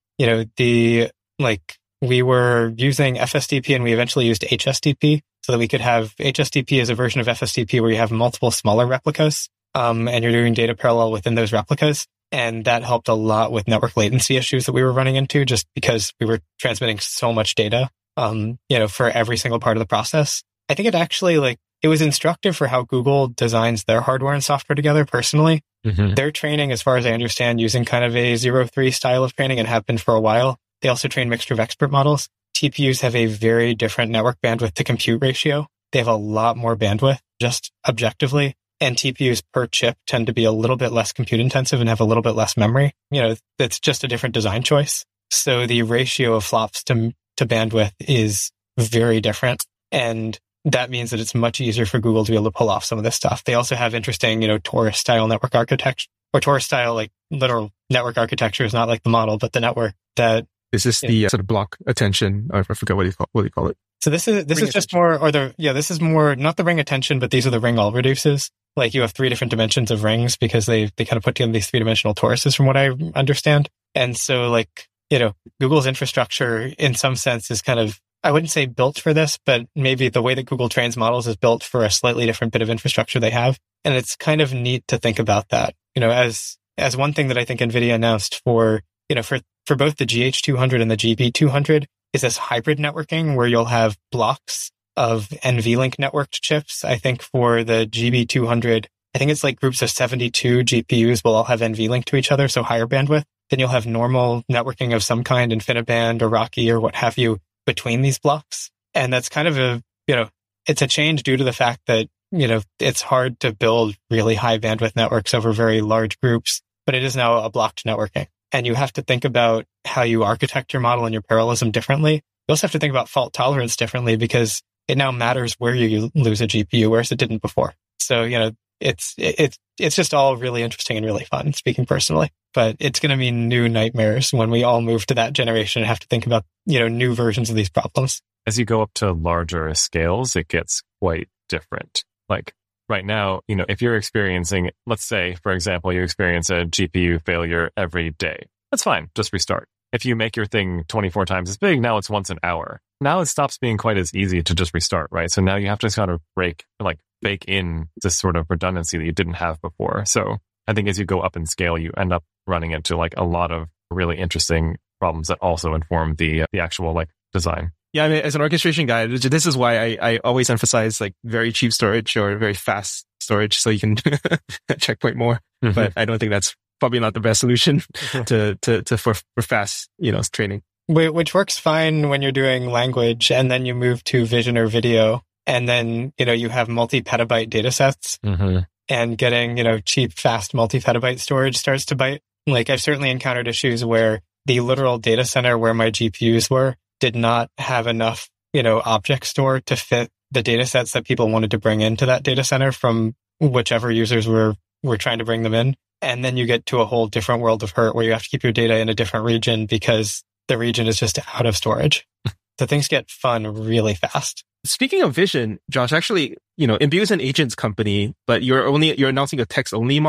We were using FSDP and we eventually used HSDP so that we could have HSDP as a version of FSDP where you have multiple smaller replicas, and you're doing data parallel within those replicas. And that helped a lot with network latency issues that we were running into just because we were transmitting so much data, for every single part of the process. I think it actually, it was instructive for how Google designs their hardware and software together personally. Mm-hmm. They're training, as far as I understand, using kind of a 03 style of training and have been for a while. They also train mixture of expert models. TPUs have a very different network bandwidth to compute ratio. They have a lot more bandwidth, just objectively. And TPUs per chip tend to be a little bit less compute intensive and have a little bit less memory. That's just a different design choice. So the ratio of flops to bandwidth is very different. And that means that it's much easier for Google to be able to pull off some of this stuff. They also have interesting, Torus style network architecture, or Torus style, literal network architecture is not like the model, but the network that. Is this the sort of block attention? I forget what do you call it? So this is just more, this is more, not the ring attention, but these are the ring all reduces. You have 3 different dimensions of rings because they kind of put together these 3-dimensional toruses from what I understand. And so Google's infrastructure in some sense is kind of, I wouldn't say built for this, but maybe the way that Google trains models is built for a slightly different bit of infrastructure they have. And it's kind of neat to think about that, as one thing that I think NVIDIA announced for both the GH200 and the GB200 is this hybrid networking where you'll have blocks of NVLink networked chips. I think for the GB200, I think it's groups of 72 GPUs will all have NVLink to each other, so higher bandwidth. Then you'll have normal networking of some kind, InfiniBand or Rocky or what have you, between these blocks. And that's kind of it's a change due to the fact that, it's hard to build really high bandwidth networks over very large groups, but it is now a blocked networking. And you have to think about how you architect your model and your parallelism differently. You also have to think about fault tolerance differently because it now matters where you lose a GPU, whereas it didn't before. So, it's just all really interesting and really fun, speaking personally. But it's going to be new nightmares when we all move to that generation and have to think about, new versions of these problems. As you go up to larger scales, it gets quite different. Right now, if you're experiencing, let's say, for example, you experience a GPU failure every day, that's fine. Just restart. If you make your thing 24 times as big, now it's once an hour. Now it stops being quite as easy to just restart, right? So now you have to kind of bake in this sort of redundancy that you didn't have before. So I think as you go up in scale, you end up running into a lot of really interesting problems that also inform the actual design. Yeah, I mean, as an orchestration guy, this is why I always emphasize very cheap storage or very fast storage so you can checkpoint more. Mm-hmm. But I don't think that's probably not the best solution for fast, training. Which works fine when you're doing language and then you move to vision or video and then, you have multi-petabyte data sets, mm-hmm. and getting, cheap, fast multi-petabyte storage starts to bite. I've certainly encountered issues where the literal data center where my GPUs were did not have enough, object store to fit the data sets that people wanted to bring into that data center from whichever users were trying to bring them in. And then you get to a whole different world of hurt where you have to keep your data in a different region because the region is just out of storage. So things get fun really fast. Speaking of vision, Josh, actually, Imbue is an agents company, but you're announcing a text only model.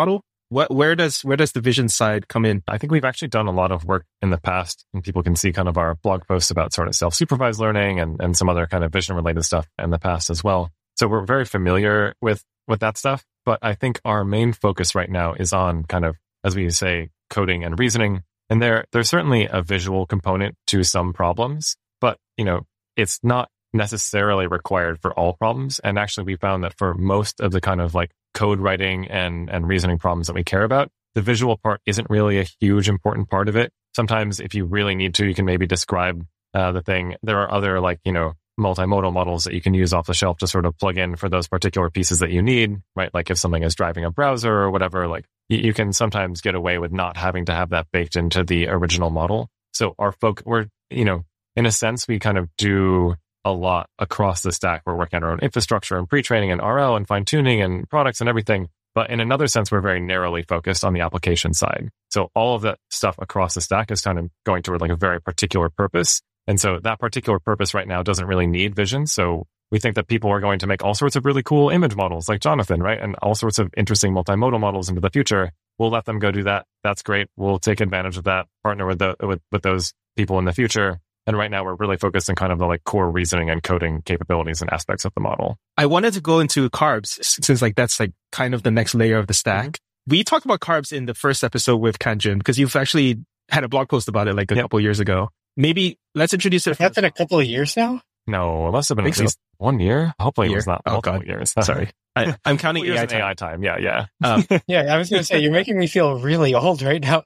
Where does the vision side come in? I think we've actually done a lot of work in the past, and people can see kind of our blog posts about sort of self-supervised learning and some other kind of vision related stuff in the past as well. So we're very familiar with that stuff. But I think our main focus right now is on kind of, as we say, coding and reasoning. And there's certainly a visual component to some problems, but, it's not necessarily required for all problems. And actually, we found that for most of the kind of like code writing and reasoning problems that we care about, the visual part isn't really a huge important part of it. Sometimes if you really need to, you can maybe describe the thing. There are other like, multimodal models that you can use off the shelf to sort of plug in for those particular pieces that you need, right? Like if something is driving a browser or whatever, like you can sometimes get away with not having to have that baked into the original model. So in a sense, we kind of do a lot across the stack. We're working on our own infrastructure and pre-training and RL and fine-tuning and products and everything. But in another sense, we're very narrowly focused on the application side. So all of that stuff across the stack is kind of going toward like a very particular purpose. And so that particular purpose right now doesn't really need vision. So we think that people are going to make all sorts of really cool image models like Jonathan, right? And all sorts of interesting multimodal models into the future. We'll let them go do that. That's great. We'll take advantage of that, partner with those people in the future. And right now we're really focused on kind of the like core reasoning and coding capabilities and aspects of the model. I wanted to go into carbs since like that's like kind of the next layer of the stack. Mm-hmm. We talked about carbs in the first episode with Kanjin because you've actually had a blog post about it like a couple of years ago. Maybe let's introduce it. That's been a couple of years now? No, it must have been at least 1 year. Hopefully it was not multiple years. Sorry. I'm counting AI time. Yeah. Yeah, I was going to say, you're making me feel really old right now.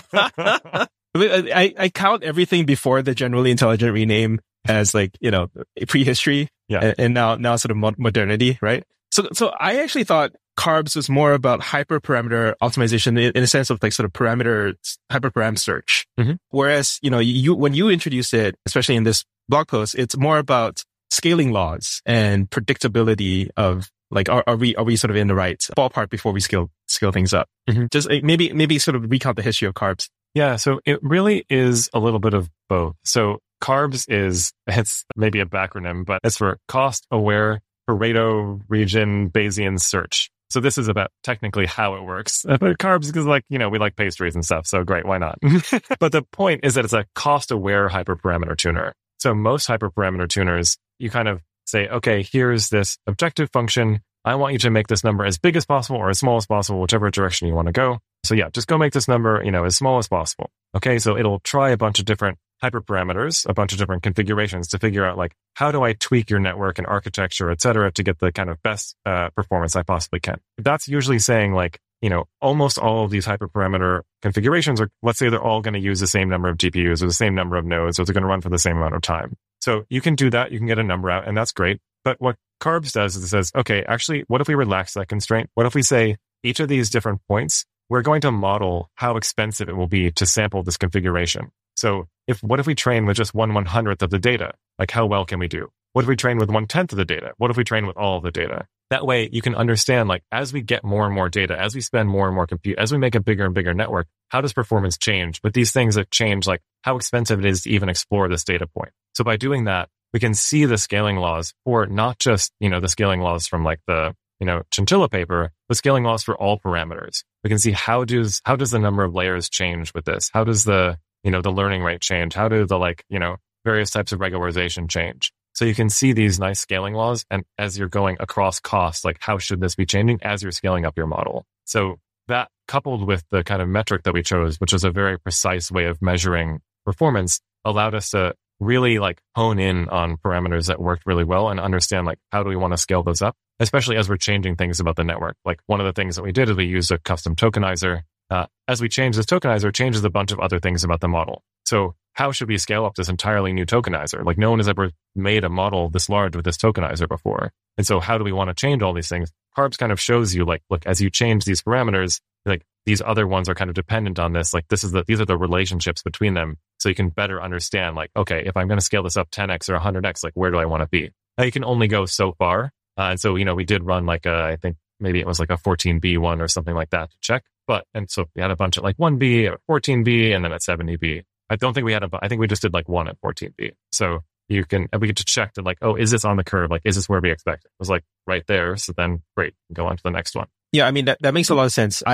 I count everything before the generally intelligent rename as like, prehistory. Yeah. And now sort of modernity, right? So I actually thought carbs was more about hyperparameter optimization in a sense of like sort of hyperparam search. Mm-hmm. Whereas, when you introduce it, especially in this blog post, it's more about scaling laws and predictability of like, are we sort of in the right ballpark before we scale things up? Mm-hmm. Just maybe sort of recount the history of carbs. Yeah. So it really is a little bit of both. So carbs it's maybe a backronym, but it's for cost aware Pareto region Bayesian search. So this is about technically how it works. But carbs, because we like pastries and stuff. So great. Why not? But the point is that it's a cost aware hyperparameter tuner. So most hyperparameter tuners, you kind of say, okay, here's this objective function. I want you to make this number as big as possible or as small as possible, whichever direction you want to go. So yeah, just go make this number, as small as possible. Okay. So it'll try a bunch of different hyperparameters, a bunch of different configurations to figure out like, how do I tweak your network and architecture, et cetera, to get the kind of best performance I possibly can. That's usually saying like, almost all of these hyperparameter configurations are, let's say they're all going to use the same number of GPUs or the same number of nodes, or they're going to run for the same amount of time. So you can do that. You can get a number out and that's great. But what carbs does is it says, okay, actually, what if we relax that constraint? What if we say each of these different points, we're going to model how expensive it will be to sample this configuration. So what if we train with just 1/100th of the data? Like how well can we do? What if we train with 1/10 of the data? What if we train with all of the data? That way you can understand like as we get more and more data, as we spend more and more compute, as we make a bigger and bigger network, how does performance change with these things that change like how expensive it is to even explore this data point? So by doing that, we can see the scaling laws for not just, the scaling laws from like the, chinchilla paper, but scaling laws for all parameters. We can see how does the number of layers change with this? How does the learning rate change? How do the various types of regularization change? So you can see these nice scaling laws. And as you're going across costs, like how should this be changing as you're scaling up your model? So that coupled with the kind of metric that we chose, which was a very precise way of measuring performance, allowed us to really like hone in on parameters that worked really well and understand like how do we want to scale those up, especially as we're changing things about the network. Like one of the things that we did is we used a custom tokenizer. As we change this tokenizer, it changes a bunch of other things about the model. So how should we scale up this entirely new tokenizer? Like no one has ever made a model this large with this tokenizer before. And so how do we want to change all these things? Carbs kind of shows you like, look, as you change these parameters, like these other ones are kind of dependent on this. Like these are the relationships between them. So you can better understand like, okay, if I'm going to scale this up 10x or 100x, like where do I want to be? Now you can only go so far. And so, we did run like I think maybe it was like a 14B one or something like that to check. And so we had a bunch at like 1B, at 14B, and then at 70B. I don't think we had I think we just did like one at 14B. So we get to check to like, oh, is this on the curve? Like, is this where we expect it? It was like right there. So then great, go on to the next one. Yeah. I mean, that makes a lot of sense. I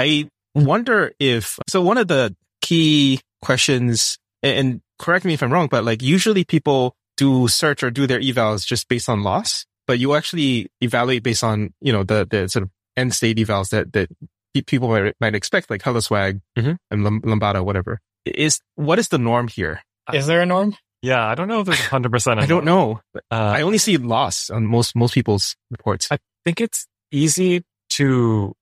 wonder if, so one of the key questions, and correct me if I'm wrong, but like usually people do search or do their evals just based on loss, but you actually evaluate based on, the sort of end state evals that people might expect, like Hello Swag and Lambda, whatever. What is the norm here? Is there a norm? Yeah, I don't know if there's 100%. I don't know. I only see loss on most people's reports. I think it's easy to,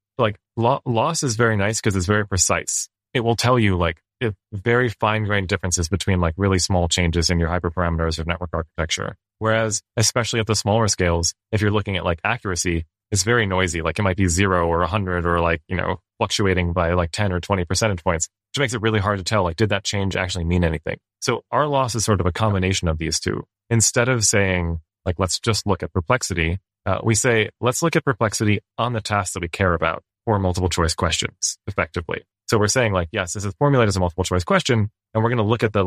loss is very nice because it's very precise. It will tell you, if very fine-grained differences between, really small changes in your hyperparameters of network architecture. Whereas, especially at the smaller scales, if you're looking at, accuracy, it's very noisy. It might be 0 or 100 or, fluctuating by, 10 or 20 percentage points, which makes it really hard to tell, did that change actually mean anything? So our loss is sort of a combination of these two. Instead of saying, let's just look at perplexity, we say, let's look at perplexity on the tasks that we care about for multiple choice questions, effectively. So we're saying, yes, this is formulated as a multiple choice question, and we're going to look at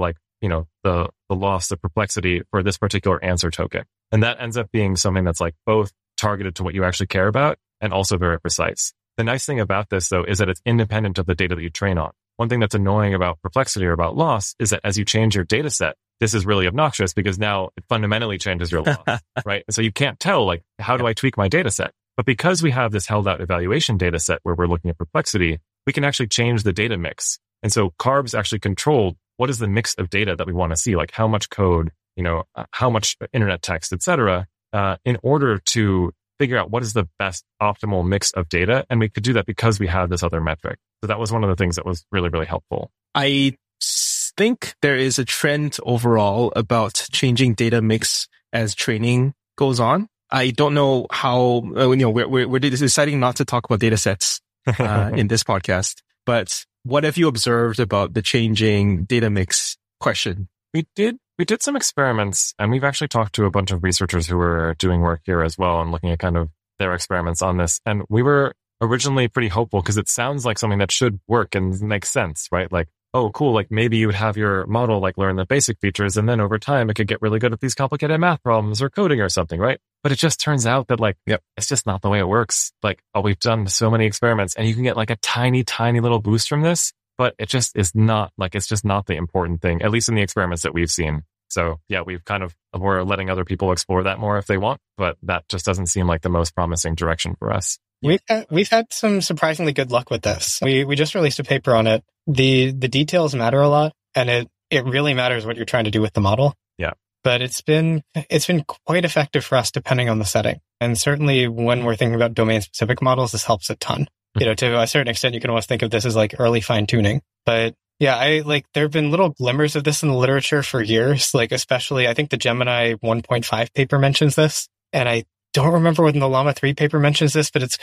the loss of perplexity for this particular answer token. And that ends up being something that's both targeted to what you actually care about and also very precise. The nice thing about this, though, is that it's independent of the data that you train on. One thing that's annoying about perplexity or about loss is that as you change your data set, this is really obnoxious because now it fundamentally changes your loss, right? And so you can't tell, how do I tweak my data set? But because we have this held out evaluation data set where we're looking at perplexity, we can actually change the data mix. And so CARBs actually controlled what is the mix of data that we want to see, how much code, how much internet text, et cetera, in order to figure out what is the best optimal mix of data. And we could do that because we have this other metric. So that was one of the things that was really, really helpful. I think there is a trend overall about changing data mix as training goes on. I don't know how, we're deciding not to talk about data sets in this podcast, but what have you observed about the changing data mix question? We did some experiments, and we've actually talked to a bunch of researchers who were doing work here as well and looking at kind of their experiments on this. And we were originally pretty hopeful because it sounds like something that should work and make sense, right? Oh, cool. Maybe you would have your model learn the basic features, and then over time it could get really good at these complicated math problems or coding or something, right? But it just turns out that it's just not the way it works. We've done so many experiments, and you can get a tiny, tiny little boost from this, but it just is not it's just not the important thing, at least in the experiments that we've seen. So yeah, we're letting other people explore that more if they want, but that just doesn't seem like the most promising direction for us. We've had some surprisingly good luck with this. We just released a paper on it. The details matter a lot, and it really matters what you're trying to do with the model. Yeah. But it's been quite effective for us depending on the setting. And certainly when we're thinking about domain specific models, this helps a ton. To a certain extent, you can almost think of this as early fine tuning. But yeah, there have been little glimmers of this in the literature for years, especially I think the Gemini 1.5 paper mentions this. And I don't remember when the Llama 3 paper mentions this, but it's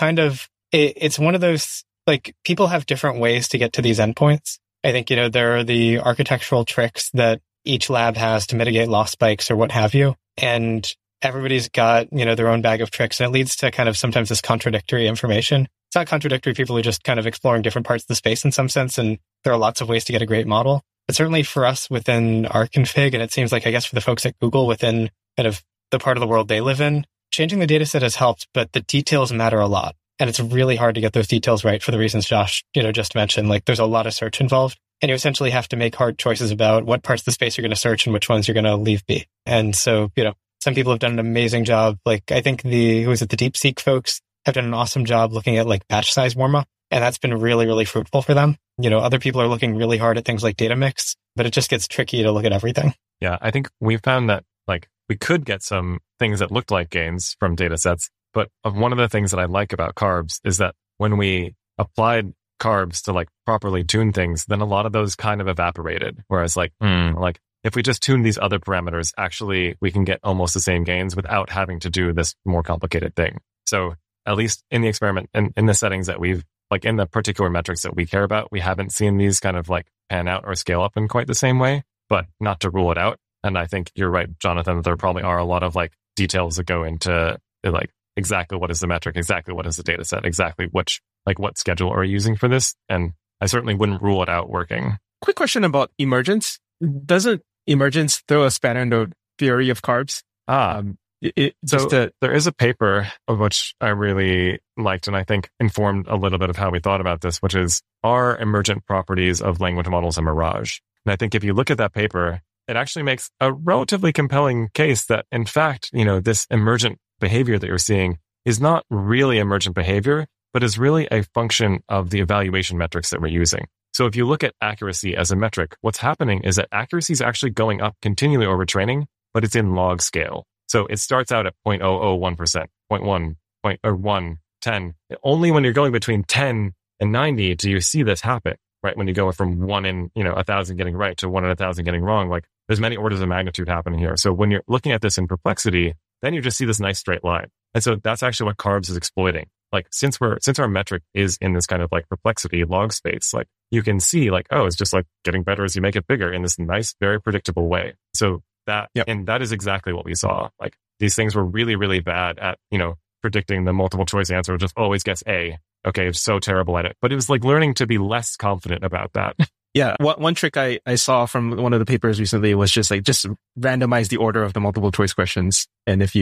it's one of those, people have different ways to get to these endpoints. I think, there are the architectural tricks that each lab has to mitigate loss spikes or what have you. And everybody's got, their own bag of tricks. And it leads to kind of sometimes this contradictory information. It's not contradictory. People are just kind of exploring different parts of the space in some sense. And there are lots of ways to get a great model. But certainly for us within our config, and it seems like, I guess, for the folks at Google within kind of the part of the world they live in, changing the data set has helped, but the details matter a lot. And it's really hard to get those details right for the reasons Josh, just mentioned. There's a lot of search involved, and you essentially have to make hard choices about what parts of the space you're going to search and which ones you're going to leave be. And so, some people have done an amazing job. I think the DeepSeek folks have done an awesome job looking at batch size warmup. And that's been really, really fruitful for them. Other people are looking really hard at things like data mix, but it just gets tricky to look at everything. Yeah, I think we found that we could get some things that looked like gains from data sets. But one of the things that I like about CARBs is that when we applied CARBs to properly tune things, then a lot of those kind of evaporated. Whereas if we just tune these other parameters, actually we can get almost the same gains without having to do this more complicated thing. So at least in the experiment and in the settings that we've in the particular metrics that we care about, we haven't seen these kind of pan out or scale up in quite the same way, but not to rule it out. And I think you're right, Jonathan, that there probably are a lot of details that go into exactly what is the metric, exactly what is the data set, exactly what schedule are you using for this. And I certainly wouldn't rule it out working. Quick question about emergence. Doesn't emergence throw a spanner in the theory of CARBs? There is a paper of which I really liked and I think informed a little bit of how we thought about this, which is, are emergent properties of language models a mirage? And I think if you look at that paper, it actually makes a relatively compelling case that, in fact, this emergent behavior that you're seeing is not really emergent behavior, but is really a function of the evaluation metrics that we're using. So if you look at accuracy as a metric, what's happening is that accuracy is actually going up continually over training, but it's in log scale. So it starts out at 0.001%, 0.1, 10. Only when you're going between 10 and 90 do you see this happen, right? When you go from 1 in 1,000 getting right to 1 in 1,000 getting wrong, like there's many orders of magnitude happening here. So when you're looking at this in Perplexity, then you just see this nice straight line. And so that's actually what Carbs is exploiting. Like since our metric is in this kind of like Perplexity log space, like you can see like, oh, it's just like getting better as you make it bigger in this nice, very predictable way. So and that is exactly what we saw. Like these things were really, really bad at, predicting the multiple choice answer, which just always gets A. Okay, it's so terrible at it. But it was like learning to be less confident about that. Yeah. One trick I saw from one of the papers recently was just randomize the order of the multiple choice questions. And if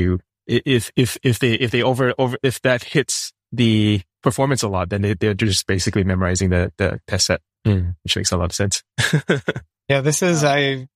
that hits the performance a lot, then they're just basically memorizing the test set, which makes a lot of sense. Yeah, this is, I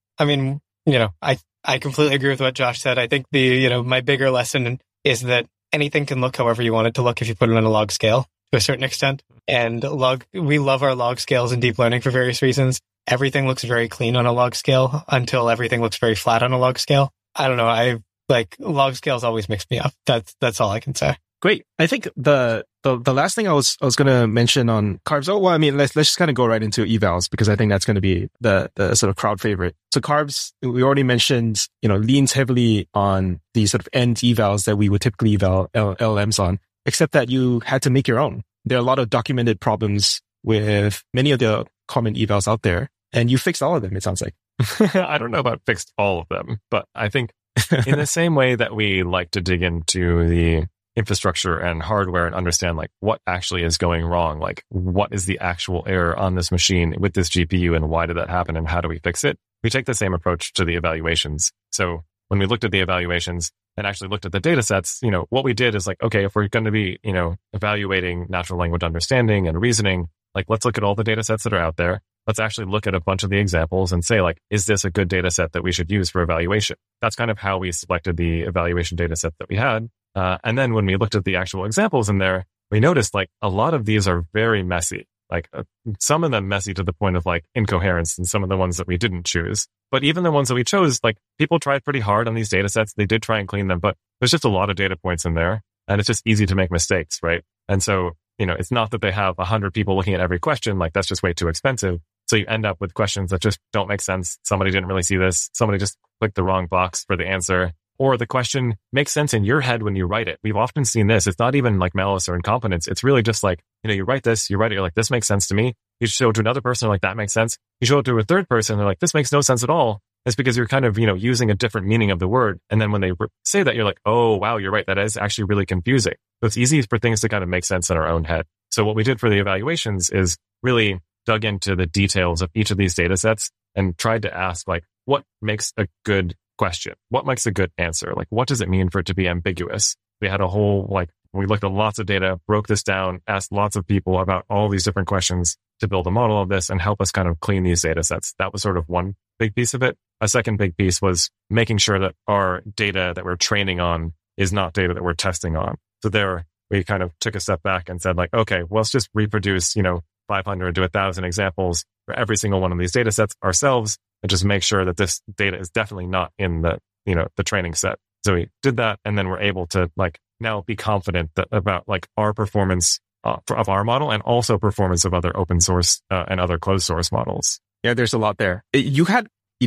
completely agree with what Josh said. I think my bigger lesson is that anything can look however you want it to look if you put it on a log scale to a certain extent. And we love our log scales in deep learning for various reasons. Everything looks very clean on a log scale until everything looks very flat on a log scale. I don't know. Log scales always mix me up. That's all I can say. Great. I think the last thing I was going to mention on Carbs. Oh, well, I mean, let's just kind of go right into evals because I think that's going to be the sort of crowd favorite. So Carbs, we already mentioned, leans heavily on the sort of end evals that we would typically eval LLMs on, except that you had to make your own. There are a lot of documented problems with many of the common evals out there, and you fixed all of them, it sounds like. I don't know about fixed all of them, but I think in the same way that we like to dig into the infrastructure and hardware and understand like what actually is going wrong, like what is the actual error on this machine with this GPU and why did that happen and how do we fix it? We take the same approach to the evaluations. So when we looked at the evaluations and actually looked at the data sets, what we did is like, okay, if we're going to be, evaluating natural language understanding and reasoning, like let's look at all the data sets that are out there. Let's actually look at a bunch of the examples and say like, is this a good data set that we should use for evaluation? That's kind of how we selected the evaluation data set that we had. And then when we looked at the actual examples in there, we noticed like a lot of these are very messy, like some of them messy to the point of like incoherence and some of the ones that we didn't choose. But even the ones that we chose, like people tried pretty hard on these data sets. They did try and clean them, but there's just a lot of data points in there and it's just easy to make mistakes, right? And so, it's not that they have 100 people looking at every question, like that's just way too expensive. So you end up with questions that just don't make sense. Somebody didn't really see this. Somebody just clicked the wrong box for the answer. Or the question makes sense in your head when you write it. We've often seen this. It's not even like malice or incompetence. It's really just like, you write this, you write it, you're like, this makes sense to me. You show it to another person, like, that makes sense. You show it to a third person, they're like, this makes no sense at all. It's because you're kind of, using a different meaning of the word. And then when they say that, you're like, oh, wow, you're right. That is actually really confusing. So it's easy for things to kind of make sense in our own head. So what we did for the evaluations is really dug into the details of each of these data sets and tried to ask, like, what makes a good question? What makes a good answer? Like, what does it mean for it to be ambiguous? We had a whole, we looked at lots of data, broke this down, asked lots of people about all these different questions to build a model of this and help us kind of clean these data sets. That was sort of one big piece of it. A second big piece was making sure that our data that we're training on is not data that we're testing on. So there we kind of took a step back and said like, okay, well, let's just reproduce, 500 to 1,000 examples for every single one of these data sets ourselves and just make sure that this data is definitely not in the, the training set. So we did that. And then we're able to now be confident about our performance of our model and also performance of other open source and other closed source models. Yeah, there's a lot there. You had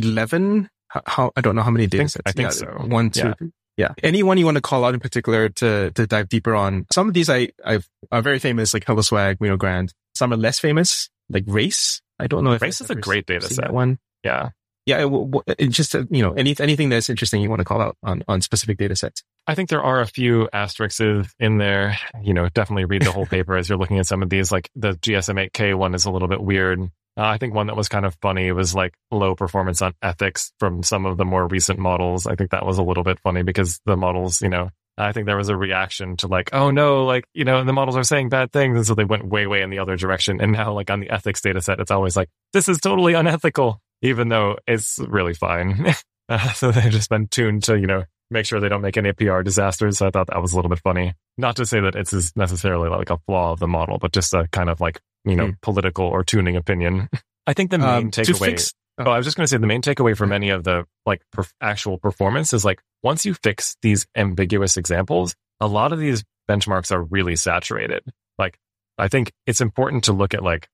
11. How I don't know how many data sets. I think so. 1, 2, 3. Yeah. Anyone you want to call out in particular to dive deeper on? Some of these are very famous, like HelloSwag, Grand. Some are less famous, like Race. I don't know if Race is a great data set. That one. Yeah. Yeah. Just anything that's interesting you want to call out on specific data sets. I think there are a few asterisks in there. Definitely read the whole paper as you're looking at some of these. Like the GSM8K one is a little bit weird. I think one that was kind of funny was like low performance on ethics from some of the more recent models. I think that was a little bit funny because the models, I think there was a reaction to like, oh no, like, the models are saying bad things. And so they went way, way in the other direction. And now like on the ethics data set, it's always like, this is totally unethical, even though it's really fine. So they've just been tuned to, make sure they don't make any PR disasters. So I thought that was a little bit funny. Not to say that it's necessarily like a flaw of the model, but just a kind of like, political or tuning opinion. I think the main takeaway. I was just going to say the main takeaway for many of the like actual performance is like once you fix these ambiguous examples, a lot of these benchmarks are really saturated. Like I think it's important to look at like,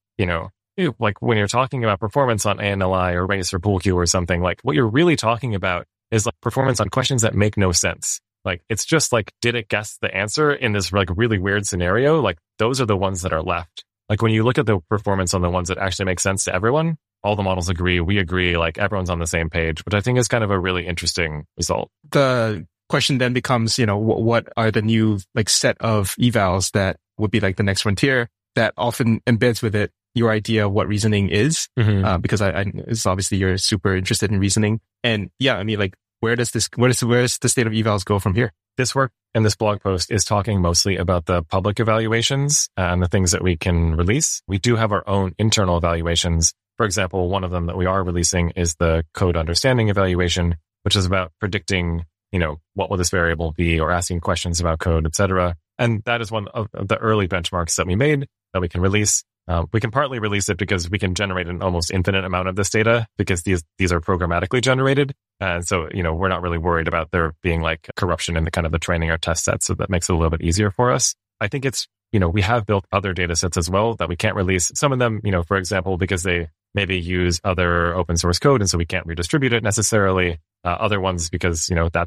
like when you're talking about performance on ANLI or race or PoolQ or something, like what you're really talking about is like performance on questions that make no sense. Like it's just like, did it guess the answer in this like really weird scenario? Like those are the ones that are left. Like when you look at the performance on the ones that actually make sense to everyone, all the models agree, we agree, like everyone's on the same page, which I think is kind of a really interesting result. The question then becomes, what are the new like set of evals that would be like the next frontier that often embeds with it your idea of what reasoning is? Because it's obviously you're super interested in reasoning. And yeah, I mean, like where's the state of evals go from here? This work and this blog post is talking mostly about the public evaluations and the things that we can release. We do have our own internal evaluations. For example, one of them that we are releasing is the code understanding evaluation, which is about predicting, what will this variable be or asking questions about code, etc. And that is one of the early benchmarks that we made that we can release. We can partly release it because we can generate an almost infinite amount of this data because these are programmatically generated. And so, we're not really worried about there being like corruption in the kind of the training or test set. So that makes it a little bit easier for us. I think it's, we have built other data sets as well that we can't release. Some of them, for example, because they maybe use other open source code. And so we can't redistribute it necessarily. Other ones because,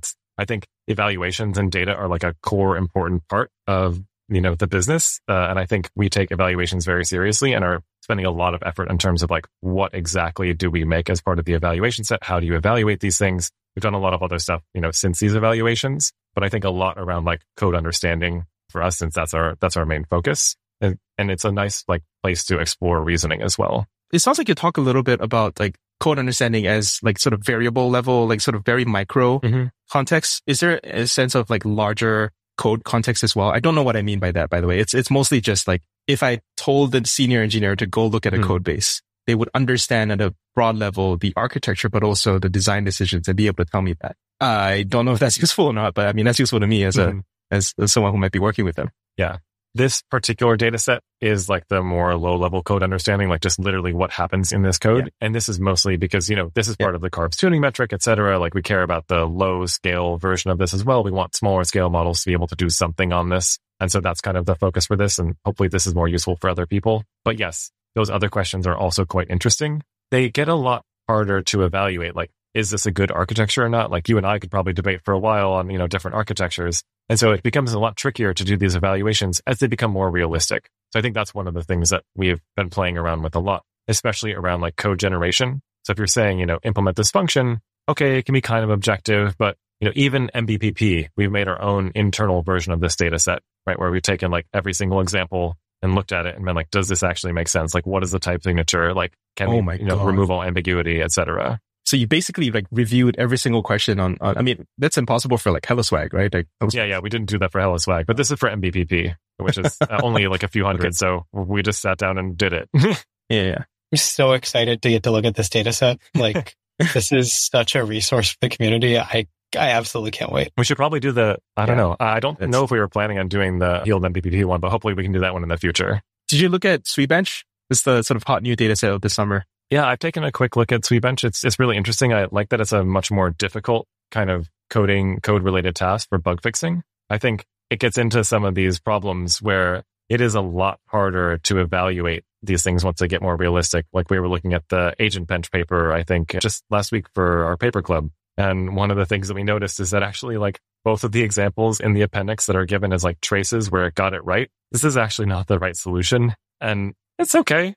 I think evaluations and data are like a core important part of the business. And I think we take evaluations very seriously and are spending a lot of effort in terms of like, what exactly do we make as part of the evaluation set? How do you evaluate these things? We've done a lot of other stuff, since these evaluations, but I think a lot around like code understanding for us, since that's our main focus. And it's a nice like place to explore reasoning as well. It sounds like you talk a little bit about like code understanding as like sort of variable level, like sort of very micro context. Is there a sense of like larger code context as well? I don't know what I mean by that, by the way. It's mostly just like if I told the senior engineer to go look at a code base, they would understand at a broad level the architecture, but also the design decisions and be able to tell me that. I don't know if that's useful or not, but I mean, that's useful to me as as someone who might be working with them. Yeah. This particular data set is like the more low level code understanding, like just literally what happens in this code. Yeah. And this is mostly because, this is part of the CARBS tuning metric, et cetera. Like we care about the low scale version of this as well. We want smaller scale models to be able to do something on this. And so that's kind of the focus for this. And hopefully this is more useful for other people. But yes, those other questions are also quite interesting. They get a lot harder to evaluate. Like, is this a good architecture or not? Like you and I could probably debate for a while on, different architectures. And so it becomes a lot trickier to do these evaluations as they become more realistic. So I think that's one of the things that we've been playing around with a lot, especially around like code generation. So if you're saying, implement this function, okay, it can be kind of objective, but even MBPP, we've made our own internal version of this data set, right? Where we've taken like every single example and looked at it and been like, does this actually make sense? Like, what is the type signature? Like, can we remove all ambiguity, et cetera? So you basically like reviewed every single question on I mean, that's impossible for like HelloSwag, right? Like, yeah, we didn't do that for HelloSwag, but this is for MBPP, which is only like a few hundred. Okay. So we just sat down and did it. Yeah. I'm so excited to get to look at this data set. Like, this is such a resource for the community. I absolutely can't wait. We should probably do I don't know. I don't know if we were planning on doing the Healed MBPP one, but hopefully we can do that one in the future. Did you look at SweetBench? It's the sort of hot new data set of the summer. Yeah, I've taken a quick look at SweetBench. It's really interesting. I like that it's a much more difficult kind of code-related task for bug fixing. I think it gets into some of these problems where it is a lot harder to evaluate these things once they get more realistic. Like we were looking at the Agent Bench paper, I think, just last week for our paper club. And one of the things that we noticed is that actually like both of the examples in the appendix that are given as like traces where it got it right, this is actually not the right solution. And it's okay,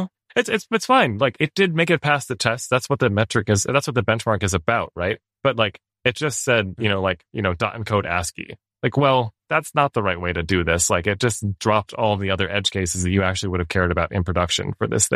It's fine. Like it did make it past the test. That's what the metric is. That's what the benchmark is about, right? But like it just said, dot encode ASCII. Like, well, that's not the right way to do this. Like it just dropped all the other edge cases that you actually would have cared about in production for this thing.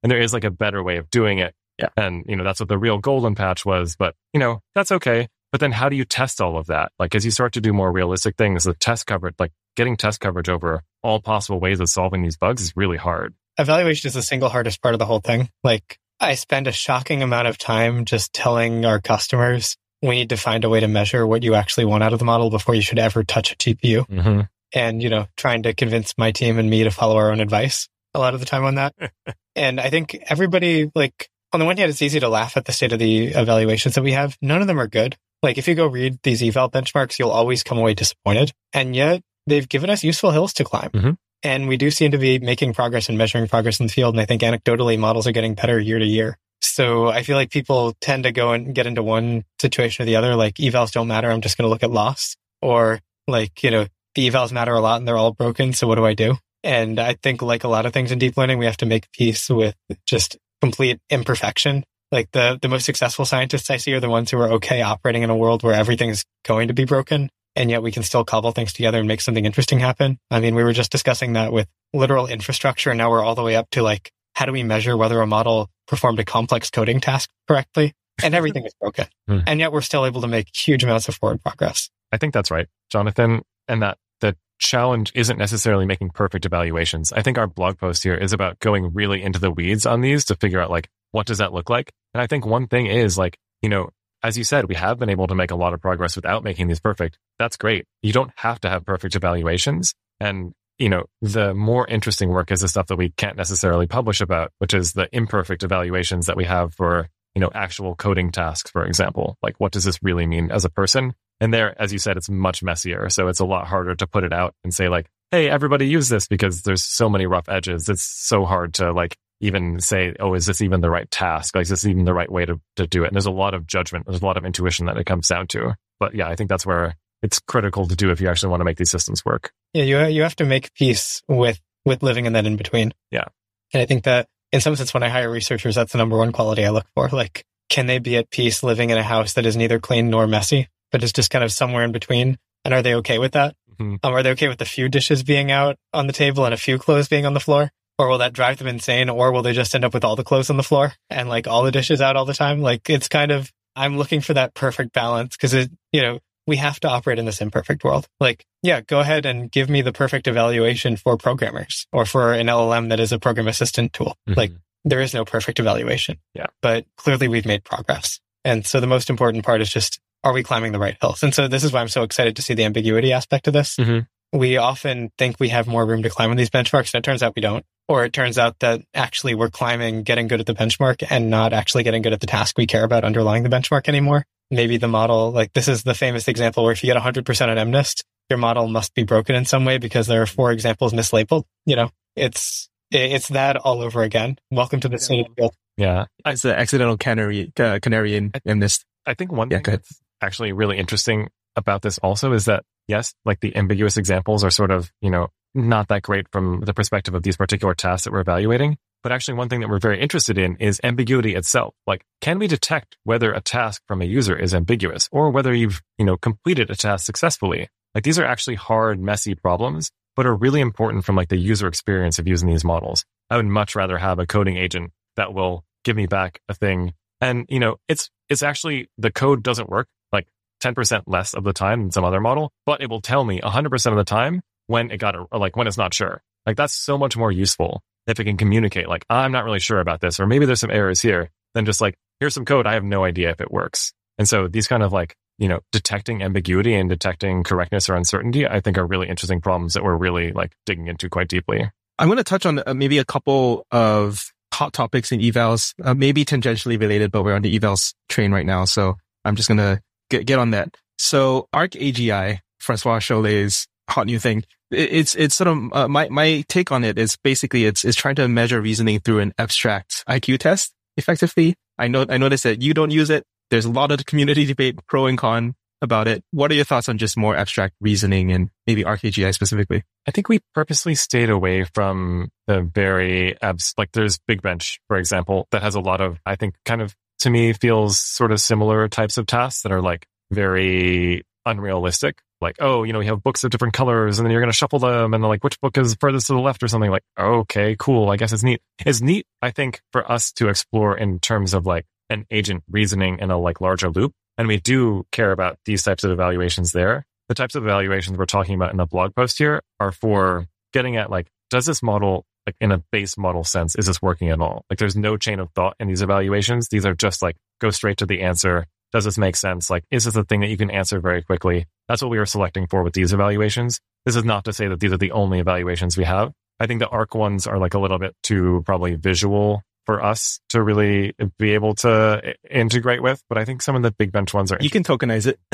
And there is like a better way of doing it. Yeah. And, that's what the real golden patch was. But, that's okay. But then how do you test all of that? Like, as you start to do more realistic things, the test coverage, like getting test coverage over all possible ways of solving these bugs is really hard. Evaluation is the single hardest part of the whole thing. Like, I spend a shocking amount of time just telling our customers, we need to find a way to measure what you actually want out of the model before you should ever touch a GPU. Mm-hmm. And, trying to convince my team and me to follow our own advice a lot of the time on that. And I think everybody, like, on the one hand, it's easy to laugh at the state of the evaluations that we have. None of them are good. Like, if you go read these eval benchmarks, you'll always come away disappointed. And yet they've given us useful hills to climb. Mm-hmm. And we do seem to be making progress and measuring progress in the field. And I think anecdotally, models are getting better year to year. So I feel like people tend to go and get into one situation or the other. Like, evals don't matter. I'm just going to look at loss. Or like, the evals matter a lot and they're all broken. So what do I do? And I think, like a lot of things in deep learning, we have to make peace with just complete imperfection. Like the most successful scientists I see are the ones who are okay operating in a world where everything's going to be broken. And yet we can still cobble things together and make something interesting happen. I mean, we were just discussing that with literal infrastructure. And now we're all the way up to like, how do we measure whether a model performed a complex coding task correctly? And everything is broken. And yet we're still able to make huge amounts of forward progress. I think that's right, Jonathan. And that the challenge isn't necessarily making perfect evaluations. I think our blog post here is about going really into the weeds on these to figure out like, what does that look like? And I think one thing is like, as you said, we have been able to make a lot of progress without making these perfect. That's great. You don't have to have perfect evaluations. And, the more interesting work is the stuff that we can't necessarily publish about, which is the imperfect evaluations that we have for, actual coding tasks, for example. Like, what does this really mean as a person? And there, as you said, it's much messier. So it's a lot harder to put it out and say like, hey, everybody use this, because there's so many rough edges. It's so hard to like even say, oh, is this even the right task? Like, is this even the right way to do it? And there's a lot of judgment. There's a lot of intuition that it comes down to. But yeah, I think that's where it's critical to do if you actually want to make these systems work. Yeah, you have to make peace with living in that in between. Yeah. And I think that in some sense, when I hire researchers, that's the number one quality I look for. Like, can they be at peace living in a house that is neither clean nor messy, but is just kind of somewhere in between? And are they okay with that? Mm-hmm. Are they okay with a few dishes being out on the table and a few clothes being on the floor? Or will that drive them insane? Or will they just end up with all the clothes on the floor and like all the dishes out all the time? Like, it's kind of, I'm looking for that perfect balance because we have to operate in this imperfect world. Like, yeah, go ahead and give me the perfect evaluation for programmers or for an LLM that is a program assistant tool. Mm-hmm. Like, there is no perfect evaluation. Yeah. But clearly we've made progress. And so the most important part is just, are we climbing the right hills? And so this is why I'm so excited to see the ambiguity aspect of this. Mm-hmm. We often think we have more room to climb on these benchmarks, and it turns out we don't. Or it turns out that actually we're climbing, getting good at the benchmark and not actually getting good at the task we care about underlying the benchmark anymore. Maybe the model, like this is the famous example where if you get 100% on MNIST, your model must be broken in some way because there are 4 examples mislabeled. It's that all over again. Welcome to the state of the field. Yeah. It's an accidental canary in MNIST. I think one thing that's actually really interesting about this also is that, yes, like the ambiguous examples are sort of, not that great from the perspective of these particular tasks that we're evaluating. But actually one thing that we're very interested in is ambiguity itself. Like, can we detect whether a task from a user is ambiguous or whether you've, completed a task successfully? Like, these are actually hard, messy problems, but are really important from like the user experience of using these models. I would much rather have a coding agent that will give me back a thing. And, it's actually, the code doesn't work like 10% less of the time than some other model, but it will tell me 100% of the time when it got, or like when it's not sure. Like, that's so much more useful if it can communicate like, I'm not really sure about this, or maybe there's some errors here, than just like, here's some code, I have no idea if it works. And so these kind of like, detecting ambiguity and detecting correctness or uncertainty, I think are really interesting problems that we're really like digging into quite deeply. I'm going to touch on maybe a couple of hot topics in evals, maybe tangentially related, but we're on the evals train right now. So I'm just going to get on that. So ArcAGI, Francois Chollet's hot new thing. It's sort of, my take on it is basically it's trying to measure reasoning through an abstract IQ test effectively. I noticed that you don't use it. There's a lot of community debate, pro and con about it. What are your thoughts on just more abstract reasoning and maybe ArcAGI specifically? I think we purposely stayed away from the very like there's Big Bench, for example, that has a lot of, I think kind of to me feels sort of similar types of tasks that are like very unrealistic. like, oh, we have books of different colors and then you're going to shuffle them and then like which book is furthest to the left or something. Like, okay, cool. I guess it's neat. It's neat, I think, for us to explore in terms of like an agent reasoning in a like larger loop. And we do care about these types of evaluations there. The types of evaluations we're talking about in the blog post here are for getting at like, does this model, like in a base model sense, is this working at all? Like there's no chain of thought in these evaluations. These are just like, go straight to the answer. Does this make sense? Like, is this a thing that you can answer very quickly? That's what we are selecting for with these evaluations. This is not to say that these are the only evaluations we have. I think the ARC ones are like a little bit too probably visual for us to really be able to integrate with. But I think some of the big bench ones are... You can tokenize it.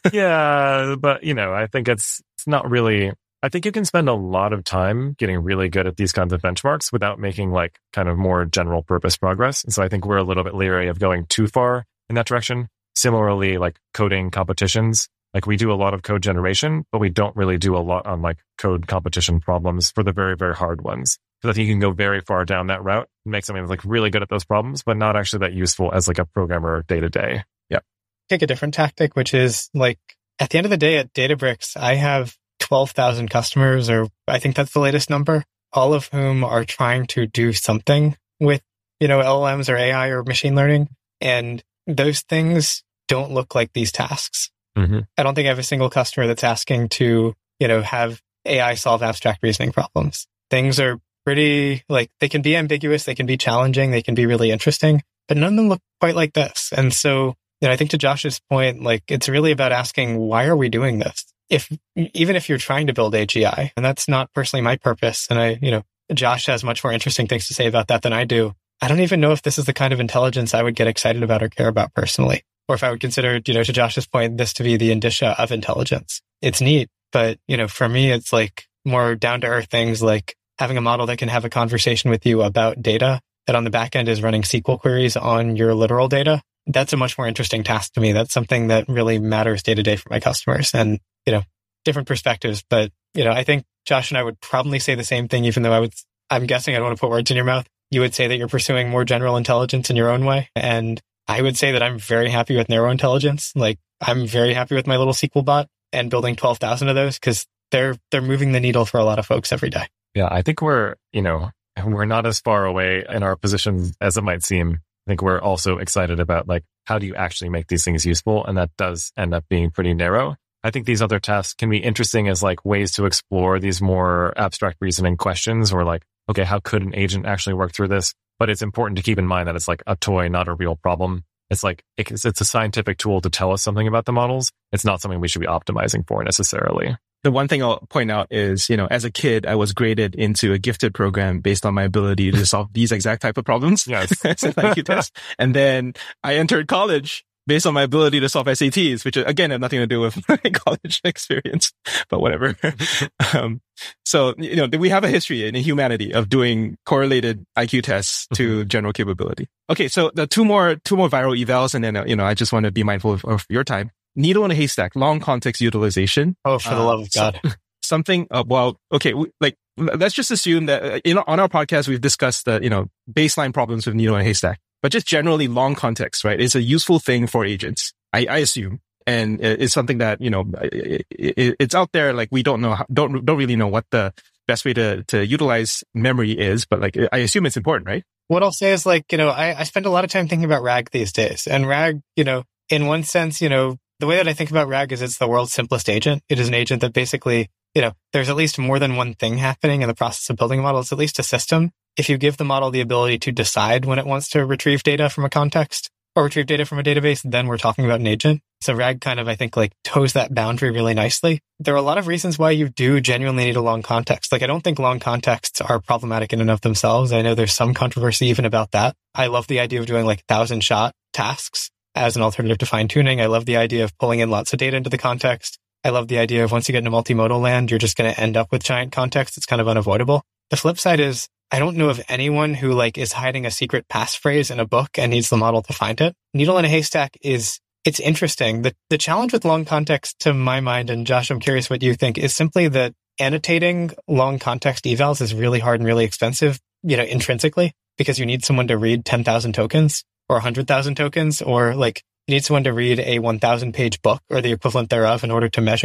Yeah, but I think it's not really... I think you can spend a lot of time getting really good at these kinds of benchmarks without making like kind of more general purpose progress. And so I think we're a little bit leery of going too far in that direction. Similarly, like coding competitions, like we do a lot of code generation, but we don't really do a lot on like code competition problems for the very, very hard ones. So I think you can go very far down that route and make something that's like really good at those problems, but not actually that useful as like a programmer day to day. Yeah. Take a different tactic, which is like at the end of the day at Databricks, I have 12,000 customers, or I think that's the latest number, all of whom are trying to do something with, LLMs or AI or machine learning. And those things don't look like these tasks. Mm-hmm. I don't think I have a single customer that's asking to, have AI solve abstract reasoning problems. Things are pretty, like, they can be ambiguous, they can be challenging, they can be really interesting, but none of them look quite like this. And so, I think to Josh's point, like, it's really about asking, why are we doing this? Even if you're trying to build AGI, and that's not personally my purpose, and Josh has much more interesting things to say about that than I do. I don't even know if this is the kind of intelligence I would get excited about or care about personally, or if I would consider, to Josh's point, this to be the indicia of intelligence. It's neat, but, for me, it's like more down to earth things like having a model that can have a conversation with you about data that on the back end is running SQL queries on your literal data. That's a much more interesting task to me. That's something that really matters day to day for my customers, and, different perspectives. But, I think Josh and I would probably say the same thing, even though I'm guessing I don't want to put words in your mouth. You would say that you're pursuing more general intelligence in your own way. And I would say that I'm very happy with narrow intelligence. Like, I'm very happy with my little SQL bot and building 12,000 of those because they're moving the needle for a lot of folks every day. Yeah, I think we're not as far away in our position as it might seem. I think we're also excited about like, how do you actually make these things useful? And that does end up being pretty narrow. I think these other tasks can be interesting as like ways to explore these more abstract reasoning questions, or like, okay, how could an agent actually work through this? But it's important to keep in mind that it's like a toy, not a real problem. It's like, it's a scientific tool to tell us something about the models. It's not something we should be optimizing for necessarily. The one thing I'll point out is, as a kid, I was graded into a gifted program based on my ability to solve these exact type of problems. Yes. IQ test. And then I entered college based on my ability to solve SATs, which again have nothing to do with my college experience, but whatever. So, we have a history in humanity of doing correlated IQ tests to general capability. Okay. So the two more viral evals. And then, I just want to be mindful of your time. Needle in a haystack, long context utilization. Oh, for the love of God. Something, let's just assume that on our podcast, we've discussed the, baseline problems with needle in a haystack, but just generally long context, right? It's a useful thing for agents, I assume. And it's something that, it's out there. Like, we don't really know what the best way to utilize memory is, but like, I assume it's important, right? What I'll say is like, I spend a lot of time thinking about RAG these days, and RAG, in one sense, the way that I think about RAG is it's the world's simplest agent. It is an agent that basically, there's at least more than one thing happening in the process of building a model. It's at least a system. If you give the model the ability to decide when it wants to retrieve data from a context or retrieve data from a database, then we're talking about an agent. So RAG kind of, I think, like toes that boundary really nicely. There are a lot of reasons why you do genuinely need a long context. Like, I don't think long contexts are problematic in and of themselves. I know there's some controversy even about that. I love the idea of doing like 1,000-shot tasks as an alternative to fine tuning. I love the idea of pulling in lots of data into the context. I love the idea of once you get into multimodal land, you're just going to end up with giant context. It's kind of unavoidable. The flip side is, I don't know of anyone who like is hiding a secret passphrase in a book and needs the model to find it. Needle in a haystack it's interesting. The challenge with long context, to my mind, and Josh, I'm curious what you think, is simply that annotating long context evals is really hard and really expensive, intrinsically, because you need someone to read 10,000 tokens or 100,000 tokens, or like you need someone to read a 1,000 page book or the equivalent thereof in order to measure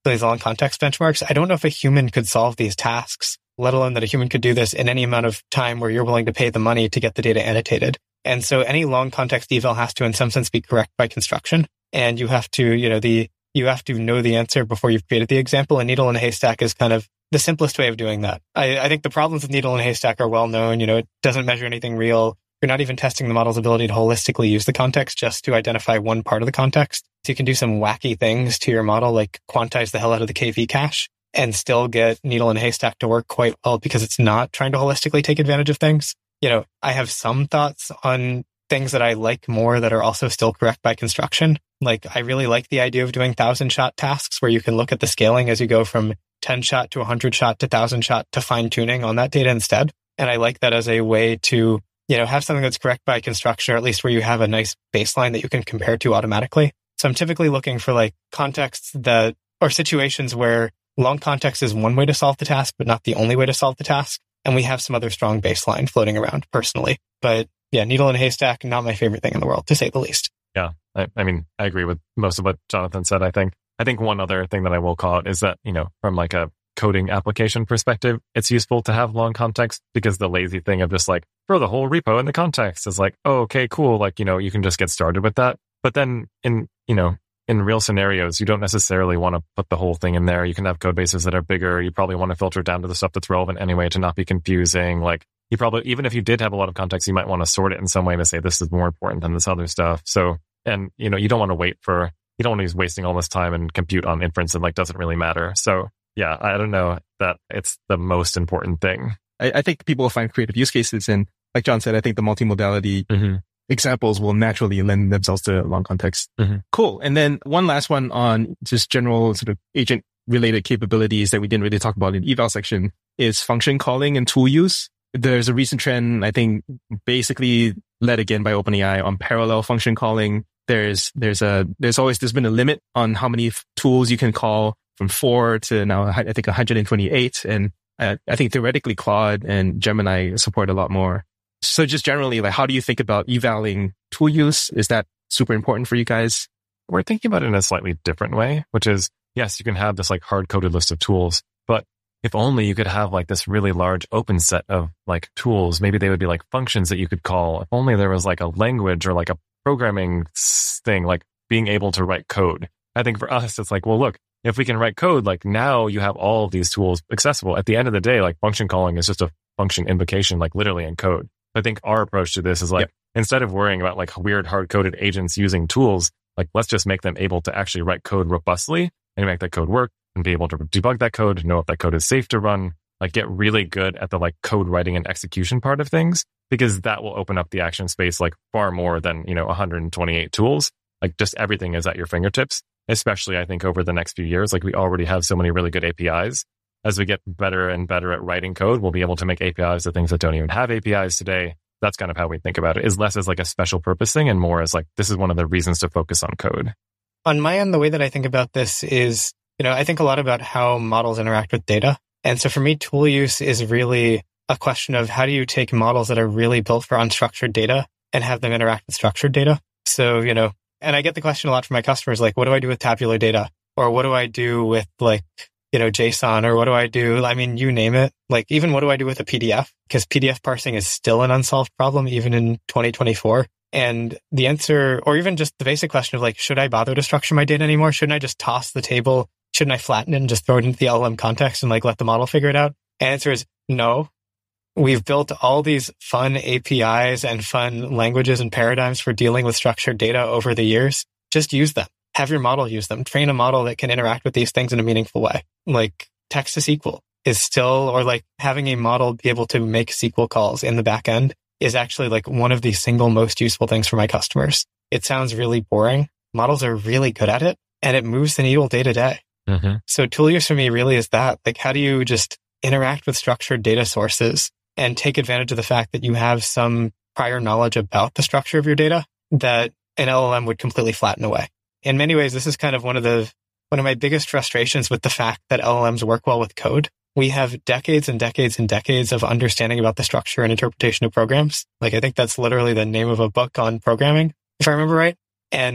these long context benchmarks. I don't know if a human could solve these tasks, let alone that a human could do this in any amount of time where you're willing to pay the money to get the data annotated. And so any long context eval has to, in some sense, be correct by construction. And you have to, you have to know the answer before you've created the example. And needle in a haystack is kind of the simplest way of doing that. I think the problems with needle in a haystack are well known. It doesn't measure anything real. You're not even testing the model's ability to holistically use the context just to identify one part of the context. So you can do some wacky things to your model, like quantize the hell out of the KV cache and still get needle in a haystack to work quite well because it's not trying to holistically take advantage of things. I have some thoughts on things that I like more that are also still correct by construction. Like I really like the idea of doing 1,000-shot tasks where you can look at the scaling as you go from 10-shot to 100-shot to 1,000-shot to fine tuning on that data instead. And I like that as a way to have something that's correct by construction, or at least where you have a nice baseline that you can compare to automatically. So I'm typically looking for like contexts or situations where long context is one way to solve the task, but not the only way to solve the task. And we have some other strong baseline floating around personally. But yeah, needle in a haystack, not my favorite thing in the world, to say the least. Yeah. I mean, I agree with most of what Jonathan said. I think one other thing that I will call out is that, from like a coding application perspective, it's useful to have long context because the lazy thing of just like throw the whole repo in the context is like, oh, okay, cool. Like, you can just get started with that. But then in real scenarios, you don't necessarily want to put the whole thing in there. You can have code bases that are bigger. You probably want to filter down to the stuff that's relevant anyway to not be confusing. Like you probably, even if you did have a lot of context, you might want to sort it in some way to say this is more important than this other stuff. So, and you don't want to you don't want to be wasting all this time and compute on inference that like doesn't really matter. So yeah, I don't know that it's the most important thing. I think people will find creative use cases. And like John said, I think the multimodality examples will naturally lend themselves to long context. Cool. And then one last one on just general sort of agent related capabilities that we didn't really talk about in eval section is function calling and tool use. There's a recent trend, I think, basically led again by OpenAI on parallel function calling. There's been a limit on how many tools you can call from 4 to now, I think 128. And I think theoretically Claude and Gemini support a lot more. So just generally, like, how do you think about evaluating tool use? Is that super important for you guys? We're thinking about it in a slightly different way, which is, yes, you can have this like hard-coded list of tools, but if only you could have like this really large open set of like tools, maybe they would be like functions that you could call. If only there was like a language or like a programming thing, like being able to write code. I think for us, it's like, well, look, if we can write code, like now you have all of these tools accessible. At the end of the day, like function calling is just a function invocation, like literally in code. I think our approach to this is like, instead of worrying about like weird hard-coded agents using tools, like let's just make them able to actually write code robustly and make that code work and be able to debug that code, know if that code is safe to run, like get really good at the like code writing and execution part of things, because that will open up the action space like far more than, 128 tools. Like just everything is at your fingertips, especially I think over the next few years. Like we already have so many really good APIs. As we get better and better at writing code, we'll be able to make APIs to things that don't even have APIs today. That's kind of how we think about it, is less as like a special purpose thing and more as like, this is one of the reasons to focus on code. On my end, the way that I think about this is, I think a lot about how models interact with data. And so for me, tool use is really a question of how do you take models that are really built for unstructured data and have them interact with structured data. So, and I get the question a lot from my customers, like, what do I do with tabular data? Or what do I do with like, JSON, or what do I do? I mean, you name it. Like even what do I do with a PDF? Because PDF parsing is still an unsolved problem, even in 2024. And the answer, or even just the basic question of like, should I bother to structure my data anymore? Shouldn't I just toss the table? Shouldn't I flatten it and just throw it into the LLM context and like let the model figure it out? And the answer is no. We've built all these fun APIs and fun languages and paradigms for dealing with structured data over the years. Just use them. Have your model use them. Train a model that can interact with these things in a meaningful way. Like text to SQL is still, or like having a model be able to make SQL calls in the back end is actually like one of the single most useful things for my customers. It sounds really boring. Models are really good at it and it moves the needle day to day. So tool use for me really is that, like, how do you just interact with structured data sources and take advantage of the fact that you have some prior knowledge about the structure of your data that an LLM would completely flatten away. In many ways, this is kind of one of my biggest frustrations with the fact that LLMs work well with code. We have decades and decades and decades of understanding about the structure and interpretation of programs. Like, I think that's literally the name of a book on programming, if I remember right. And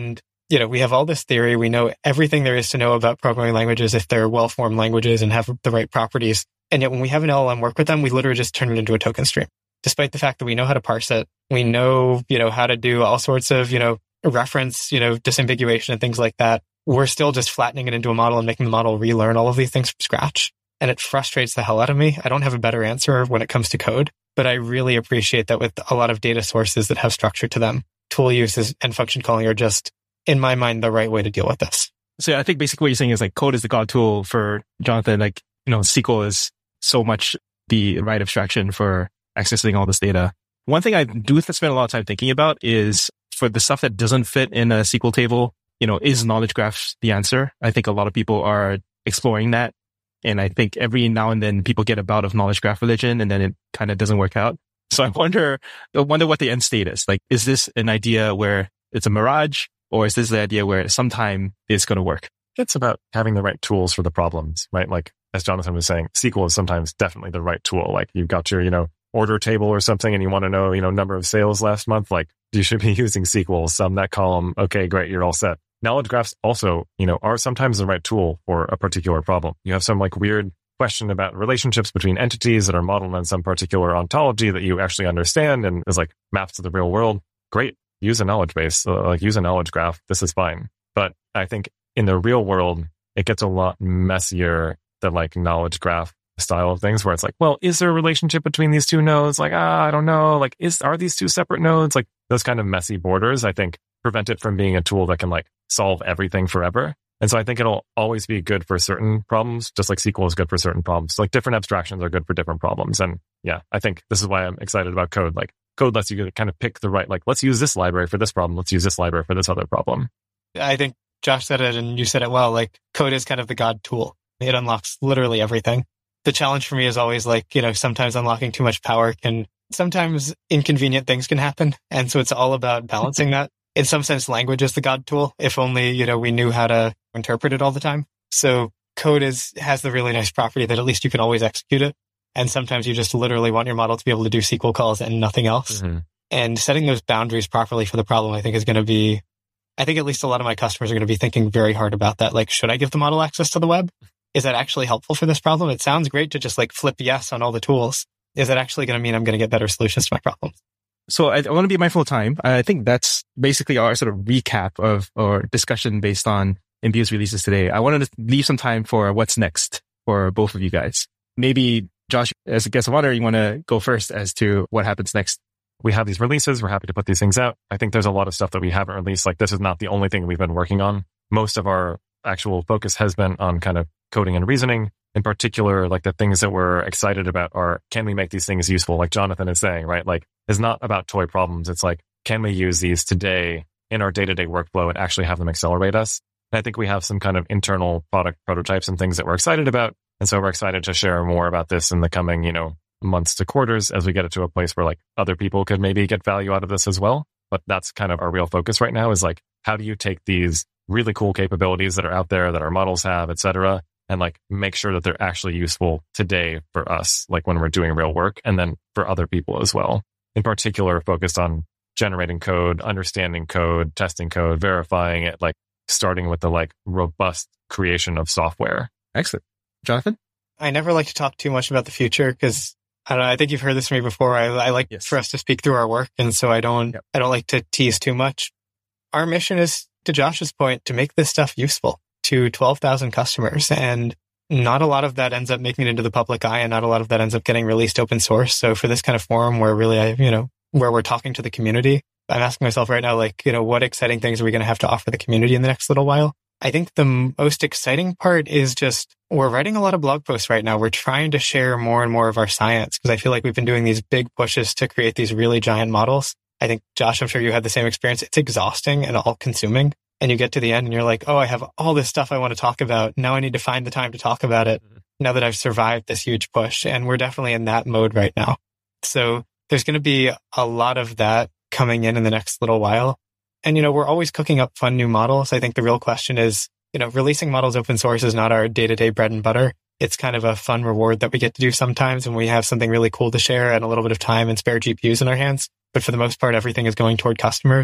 we have all this theory. We know everything there is to know about programming languages if they're well-formed languages and have the right properties. And yet when we have an LLM work with them, we literally just turn it into a token stream. Despite the fact that we know how to parse it, we know, how to do all sorts of, reference, disambiguation and things like that. We're still just flattening it into a model and making the model relearn all of these things from scratch. And it frustrates the hell out of me. I don't have a better answer when it comes to code, but I really appreciate that with a lot of data sources that have structure to them, tool uses and function calling are just, in my mind, the right way to deal with this. So I think basically what you're saying is like code is the God tool for Jonathan. Like, SQL is so much the right abstraction for accessing all this data. One thing I do spend a lot of time thinking about is for the stuff that doesn't fit in a SQL table, is knowledge graphs the answer? I think a lot of people are exploring that. And I think every now and then people get a bout of knowledge graph religion and then it kind of doesn't work out. So I wonder what the end state is. Like, is this an idea where it's a mirage or is this the idea where sometime it's going to work? It's about having the right tools for the problems, right? Like, as Jonathan was saying, SQL is sometimes definitely the right tool. Like you've got your, order table or something and you want to know, number of sales last month. Like you should be using SQL, sum that column. Okay, great. You're all set. Knowledge graphs also, are sometimes the right tool for a particular problem. You have some like weird question about relationships between entities that are modeled on some particular ontology that you actually understand and is like maps to the real world. Great. Use a knowledge base, use a knowledge graph. This is fine. But I think in the real world, it gets a lot messier than like knowledge graph style of things where it's like, well, is there a relationship between these two nodes? Like, I don't know. Like, are these two separate nodes? Like those kind of messy borders, I think prevent it from being a tool that can like solve everything forever. And so I think it'll always be good for certain problems, just like SQL is good for certain problems. Like different abstractions are good for different problems. And yeah, I think this is why I'm excited about code. Like code lets you kind of pick the right, like, let's use this library for this problem. Let's use this library for this other problem. I think Josh said it and you said it well. Like code is kind of the God tool. It unlocks literally everything. The challenge for me is always like, sometimes unlocking too much power sometimes inconvenient things can happen. And so it's all about balancing that. In some sense, language is the God tool. If only, we knew how to interpret it all the time. So code has the really nice property that at least you can always execute it. And sometimes you just literally want your model to be able to do SQL calls and nothing else. Mm-hmm. And setting those boundaries properly for the problem, I think is going to be, I think at least a lot of my customers are going to be thinking very hard about that. Like, should I give the model access to the web? Is that actually helpful for this problem? It sounds great to just like flip yes on all the tools. Is that actually going to mean I'm going to get better solutions to my problems? So I want to be mindful of time. I think that's basically our sort of recap of our discussion based on Imbue's releases today. I wanted to leave some time for what's next for both of you guys. Maybe Josh, as a guest of honor, you want to go first as to what happens next. We have these releases. We're happy to put these things out. I think there's a lot of stuff that we haven't released. Like this is not the only thing we've been working on. Most of our actual focus has been on kind of coding and reasoning. In particular, like the things that we're excited about are, can we make these things useful? Like Jonathan is saying, right? Like it's not about toy problems. It's like, can we use these today in our day-to-day workflow and actually have them accelerate us? And I think we have some kind of internal product prototypes and things that we're excited about. And so we're excited to share more about this in the coming, months to quarters as we get it to a place where like other people could maybe get value out of this as well. But that's kind of our real focus right now is like, how do you take these really cool capabilities that are out there that our models have, et cetera, and like make sure that they're actually useful today for us, like when we're doing real work, and then for other people as well. In particular, focused on generating code, understanding code, testing code, verifying it, like starting with the like robust creation of software. Excellent. Jonathan? I never like to talk too much about the future because I don't know, I think you've heard this from me before. I like for us to speak through our work. And so I don't like to tease too much. Our mission is, to Josh's point, to make this stuff useful to 12,000 customers. And not a lot of that ends up making it into the public eye and not a lot of that ends up getting released open source. So for this kind of forum where really where we're talking to the community, I'm asking myself right now, like, what exciting things are we going to have to offer the community in the next little while? I think the most exciting part is just we're writing a lot of blog posts right now. We're trying to share more and more of our science because I feel like we've been doing these big pushes to create these really giant models. I think, Josh, I'm sure you had the same experience. It's exhausting and all consuming. And you get to the end and you're like, oh, I have all this stuff I want to talk about. Now I need to find the time to talk about it now that I've survived this huge push. And we're definitely in that mode right now. So there's going to be a lot of that coming in the next little while. And, we're always cooking up fun new models. I think the real question is, releasing models open source is not our day-to-day bread and butter. It's kind of a fun reward that we get to do sometimes when we have something really cool to share and a little bit of time and spare GPUs in our hands. But for the most part, everything is going toward customers.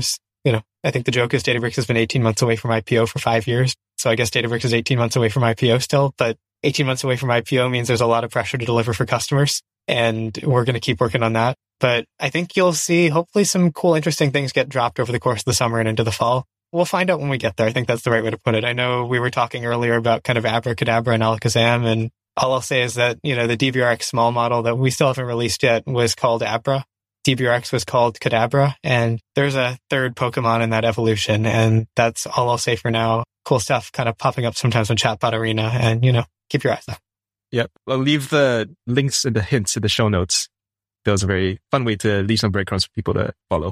I think the joke is Databricks has been 18 months away from IPO for 5 years. So I guess Databricks is 18 months away from IPO still, but 18 months away from IPO means there's a lot of pressure to deliver for customers. And we're going to keep working on that. But I think you'll see hopefully some cool, interesting things get dropped over the course of the summer and into the fall. We'll find out when we get there. I think that's the right way to put it. I know we were talking earlier about kind of abracadabra and alakazam, and all I'll say is that, the DBRX small model that we still haven't released yet was called Abra. DBRX was called Kadabra, and there's a third Pokemon in that evolution, and that's all I'll say for now. Cool stuff kind of popping up sometimes on Chatbot Arena, and, keep your eyes out. Yep. I'll leave the links and the hints in the show notes. That was a very fun way to leave some breadcrumbs for people to follow.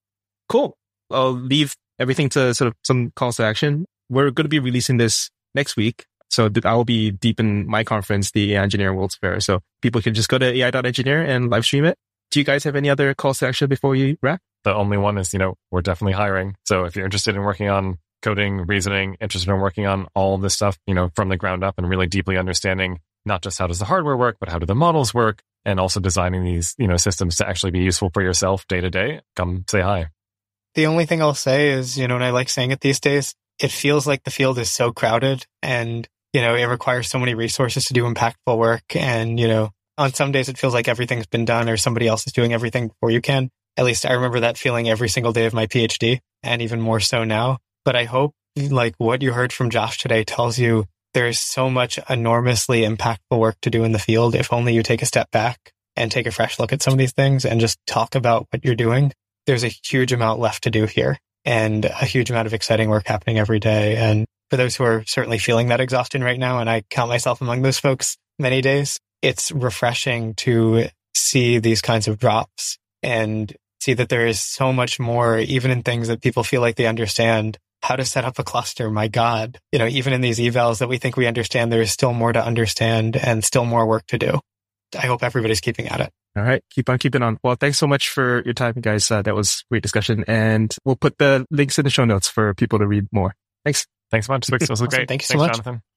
Cool. I'll leave everything to sort of some calls to action. We're going to be releasing this next week. So I'll be deep in my conference, the AI Engineering World's Fair. So people can just go to AI.engineer and live stream it. Do you guys have any other calls to action before you wrap? The only one is, we're definitely hiring. So if you're interested in working on coding, reasoning, interested in working on all of this stuff, from the ground up and really deeply understanding not just how does the hardware work, but how do the models work, and also designing these, systems to actually be useful for yourself day to day, come say hi. The only thing I'll say is, and I like saying it these days, it feels like the field is so crowded and, it requires so many resources to do impactful work. And, on some days it feels like everything's been done or somebody else is doing everything before you can. At least I remember that feeling every single day of my PhD, and even more so now. But I hope like what you heard from Josh today tells you there's so much enormously impactful work to do in the field. If only you take a step back and take a fresh look at some of these things and just talk about what you're doing. There's a huge amount left to do here and a huge amount of exciting work happening every day. And for those who are certainly feeling that exhaustion right now, and I count myself among those folks many days, it's refreshing to see these kinds of drops and see that there is so much more, even in things that people feel like they understand. How to set up a cluster, my God. Even in these evals that we think we understand, there is still more to understand and still more work to do. I hope everybody's keeping at it. All right. Keep on keeping on. Well, thanks so much for your time, guys. That was great discussion. And we'll put the links in the show notes for people to read more. Thanks. Thanks so much. This was Awesome. great. Thanks so much. Jonathan.